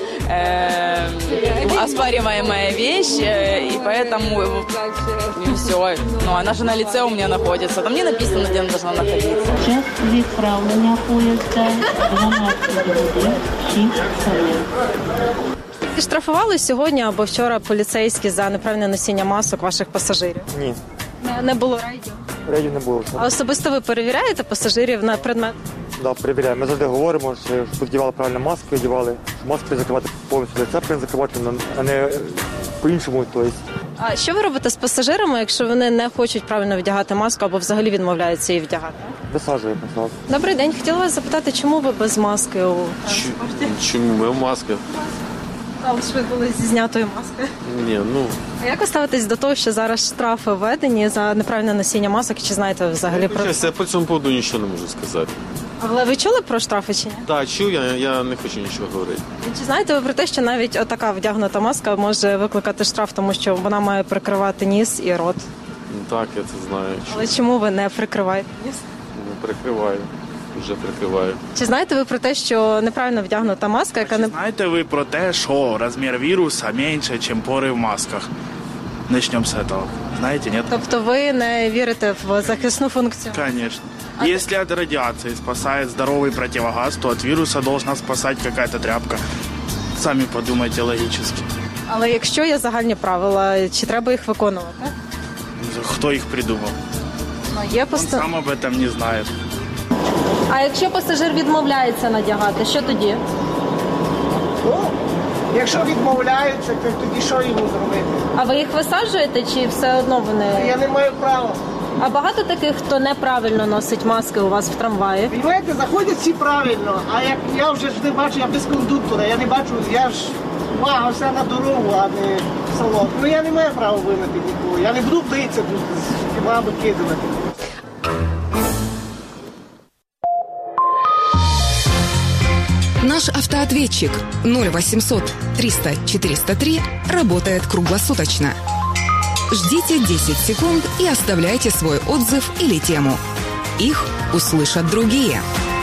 оспариваемая вещь, и поэтому все. Ну, она же на лице у меня находится. Там не написано, где она должна находиться. находиться. Час відправлення поїзда 12 годин 6 хвилин. Штрафували сьогодні або вчора поліцейські за неправильне носіння масок ваших пасажирів? Ні. Не було рейдів? Рейдів не було. А особисто ви перевіряєте пасажирів на предмет? Так, перевіряємо. Ми завжди говоримо, що одягали правильно маски, одягали. Маски закривати повністю лице, закривати, а не по-іншому. Тобто. А що ви робите з пасажирами, якщо вони не хочуть правильно вдягати маску або взагалі відмовляються її вдягати? Висаджуємо зразу. Добрий день. Хотіла вас запитати, чому ви без маски у транспорті? Чому ми в масках? А ви ж ви були зі знятою маскою. Ні, А як ви ставитесь до того, що зараз штрафи введені за неправильне носіння масок? Чи знаєте взагалі про це? Я по цьому поводу нічого не можу сказати. Але ви чули про штрафи чи ні? Так, чув, я не хочу нічого говорити. Чи знаєте ви про те, що навіть отака вдягнута маска може викликати штраф, тому що вона має прикривати ніс і рот? Так, я це знаю. Але чому ви не прикриваєте ніс? Не прикриваю. Вже прикриваю. Чи знаєте ви про те, що неправильно вдягнута маска, яка не... Знаєте ви про те, що розмір віруса менше, ніж пори в масках? Начнем з цього. Знаєте, ні? Тобто ви не вірите в захисну функцію? Конечно. Если от радиации спасает здоровый противогаз, то от вируса должна спасать какая-то тряпка. Самі подумайте логически. Але якщо є загальні правила, чи треба їх виконувати? Хто їх придумав? Є Он сам об этом не знає. А якщо пасажир відмовляється надягати, що тоді? Якщо відмовляються, то тоді що йому зробити? А ви їх висаджуєте чи все одно вони... Я не маю права. А багато таких, хто неправильно носить маски у вас в трамваї? Понимаєте, заходять всі правильно, а як я вже ж не бачу, я без кондуктора, я не бачу, я ж увага все на дорогу, а не в салон. Ну я не маю права вимити нікого, я не буду битися тут з кимами кидати. Наш автоответчик 0800 300 403 работает круглосуточно. Ждите 10 секунд и оставляйте свой отзыв или тему. Их услышат другие.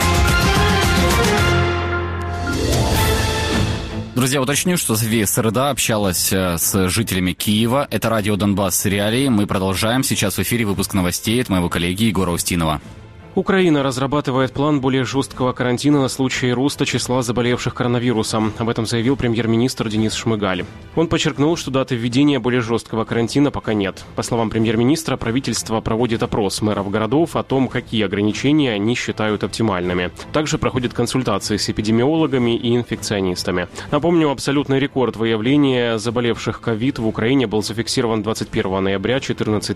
Друзья, уточню, что София Среда общалась с жителями Киева. Это радио «Донбасс. Реалии». Мы продолжаем. Сейчас в эфире выпуск новостей от моего коллеги Егора Устинова. Украина разрабатывает план более жесткого карантина на случай роста числа заболевших коронавирусом. Об этом заявил премьер-министр Денис Шмыгаль. Он подчеркнул, что даты введения более жесткого карантина пока нет. По словам премьер-министра, правительство проводит опрос мэров городов о том, какие ограничения они считают оптимальными. Также проходят консультации с эпидемиологами и инфекционистами. Напомню, абсолютный рекорд выявления заболевших ковид в Украине был зафиксирован 21 ноября – 14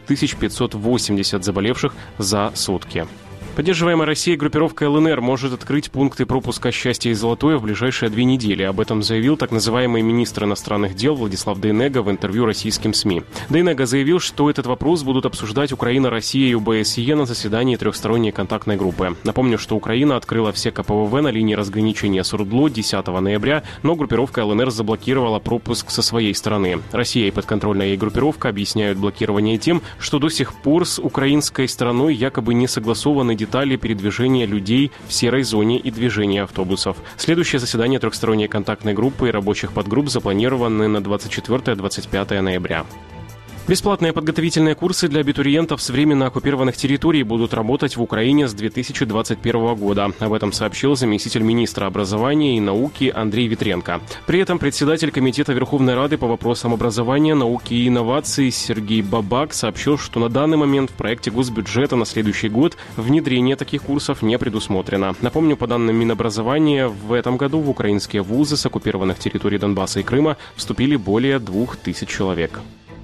580 заболевших за сутки. Поддерживаемая Россией группировка ЛНР может открыть пункты пропуска «Счастье и Золотое» в ближайшие 2 недели. Об этом заявил так называемый министр иностранных дел Владислав Дейнега в интервью российским СМИ. Дейнега заявил, что этот вопрос будут обсуждать Украина, Россия и ОБСЕ на заседании трехсторонней контактной группы. Напомню, что Украина открыла все КПВВ на линии разграничения с Рудло 10 ноября, но группировка ЛНР заблокировала пропуск со своей стороны. Россия и подконтрольная ей группировка объясняют блокирование тем, что до сих пор с украинской стороной якобы не согласованы детали передвижения людей в серой зоне и движения автобусов. Следующее заседание трехсторонней контактной группы и рабочих подгрупп запланированы на 24-25 ноября. Бесплатные подготовительные курсы для абитуриентов с временно оккупированных территорий будут работать в Украине с 2021 года. Об этом сообщил заместитель министра образования и науки Андрей Витренко. При этом председатель Комитета Верховной Рады по вопросам образования, науки и инноваций Сергей Бабак сообщил, что на данный момент в проекте госбюджета на следующий год внедрение таких курсов не предусмотрено. Напомню, по данным Минобразования, в этом году в украинские вузы с оккупированных территорий Донбасса и Крыма вступили более 2000 человек.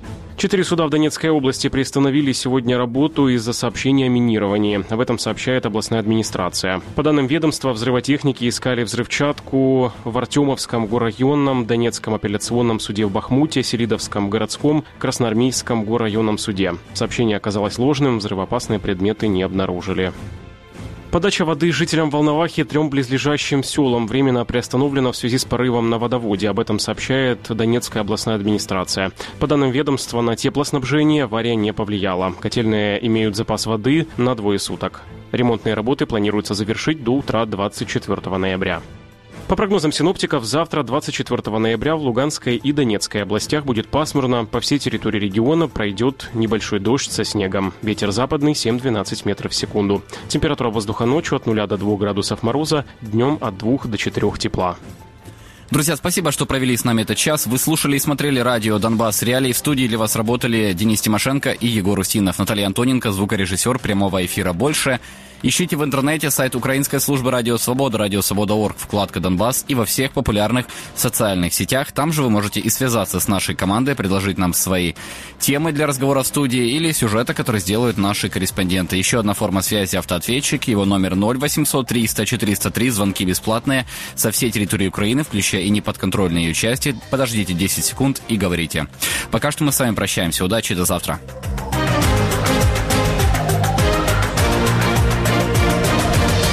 4 суда в Донецкой области приостановили сегодня работу из-за сообщения о минировании. Об этом сообщает областная администрация. По данным ведомства, взрывотехники искали взрывчатку в Артемовском горрайонном, Донецком апелляционном суде в Бахмуте, Селидовском городском, Красноармейском горрайонном суде. Сообщение оказалось ложным, взрывоопасные предметы не обнаружили. Подача воды жителям Волновахи 3 близлежащим селам временно приостановлена в связи с порывом на водоводе. Об этом сообщает Донецкая областная администрация. По данным ведомства, на теплоснабжение авария не повлияла. Котельные имеют запас воды на 2 суток. Ремонтные работы планируется завершить до утра 24 ноября. По прогнозам синоптиков, завтра, 24 ноября, в Луганской и Донецкой областях будет пасмурно. По всей территории региона пройдет небольшой дождь со снегом. Ветер западный 7-12 метров в секунду. Температура воздуха ночью от 0 до 2 градусов мороза, днем от 2 до 4 тепла. Друзья, спасибо, что провели с нами этот час. Вы слушали и смотрели радио «Донбасс Реалии». В студии для вас работали Денис Тимошенко и Егор Устинов. Наталья Антоненко, звукорежиссер прямого эфира «Больше». Ищите в интернете сайт Украинской службы «Радио Свобода», радиосвобода.орг, вкладка «Донбасс» и во всех популярных социальных сетях. Там же вы можете и связаться с нашей командой, предложить нам свои темы для разговора в студии или сюжеты, которые сделают наши корреспонденты. Еще одна форма связи — автоответчик. Его номер 0800 300 403. Звонки бесплатные со всей территории Украины, включая и неподконтрольные ее части. Подождите 10 секунд и говорите. Пока что мы с вами прощаемся. Удачи, до завтра.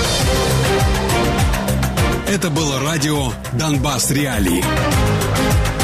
Это было радио «Донбасс Реалии».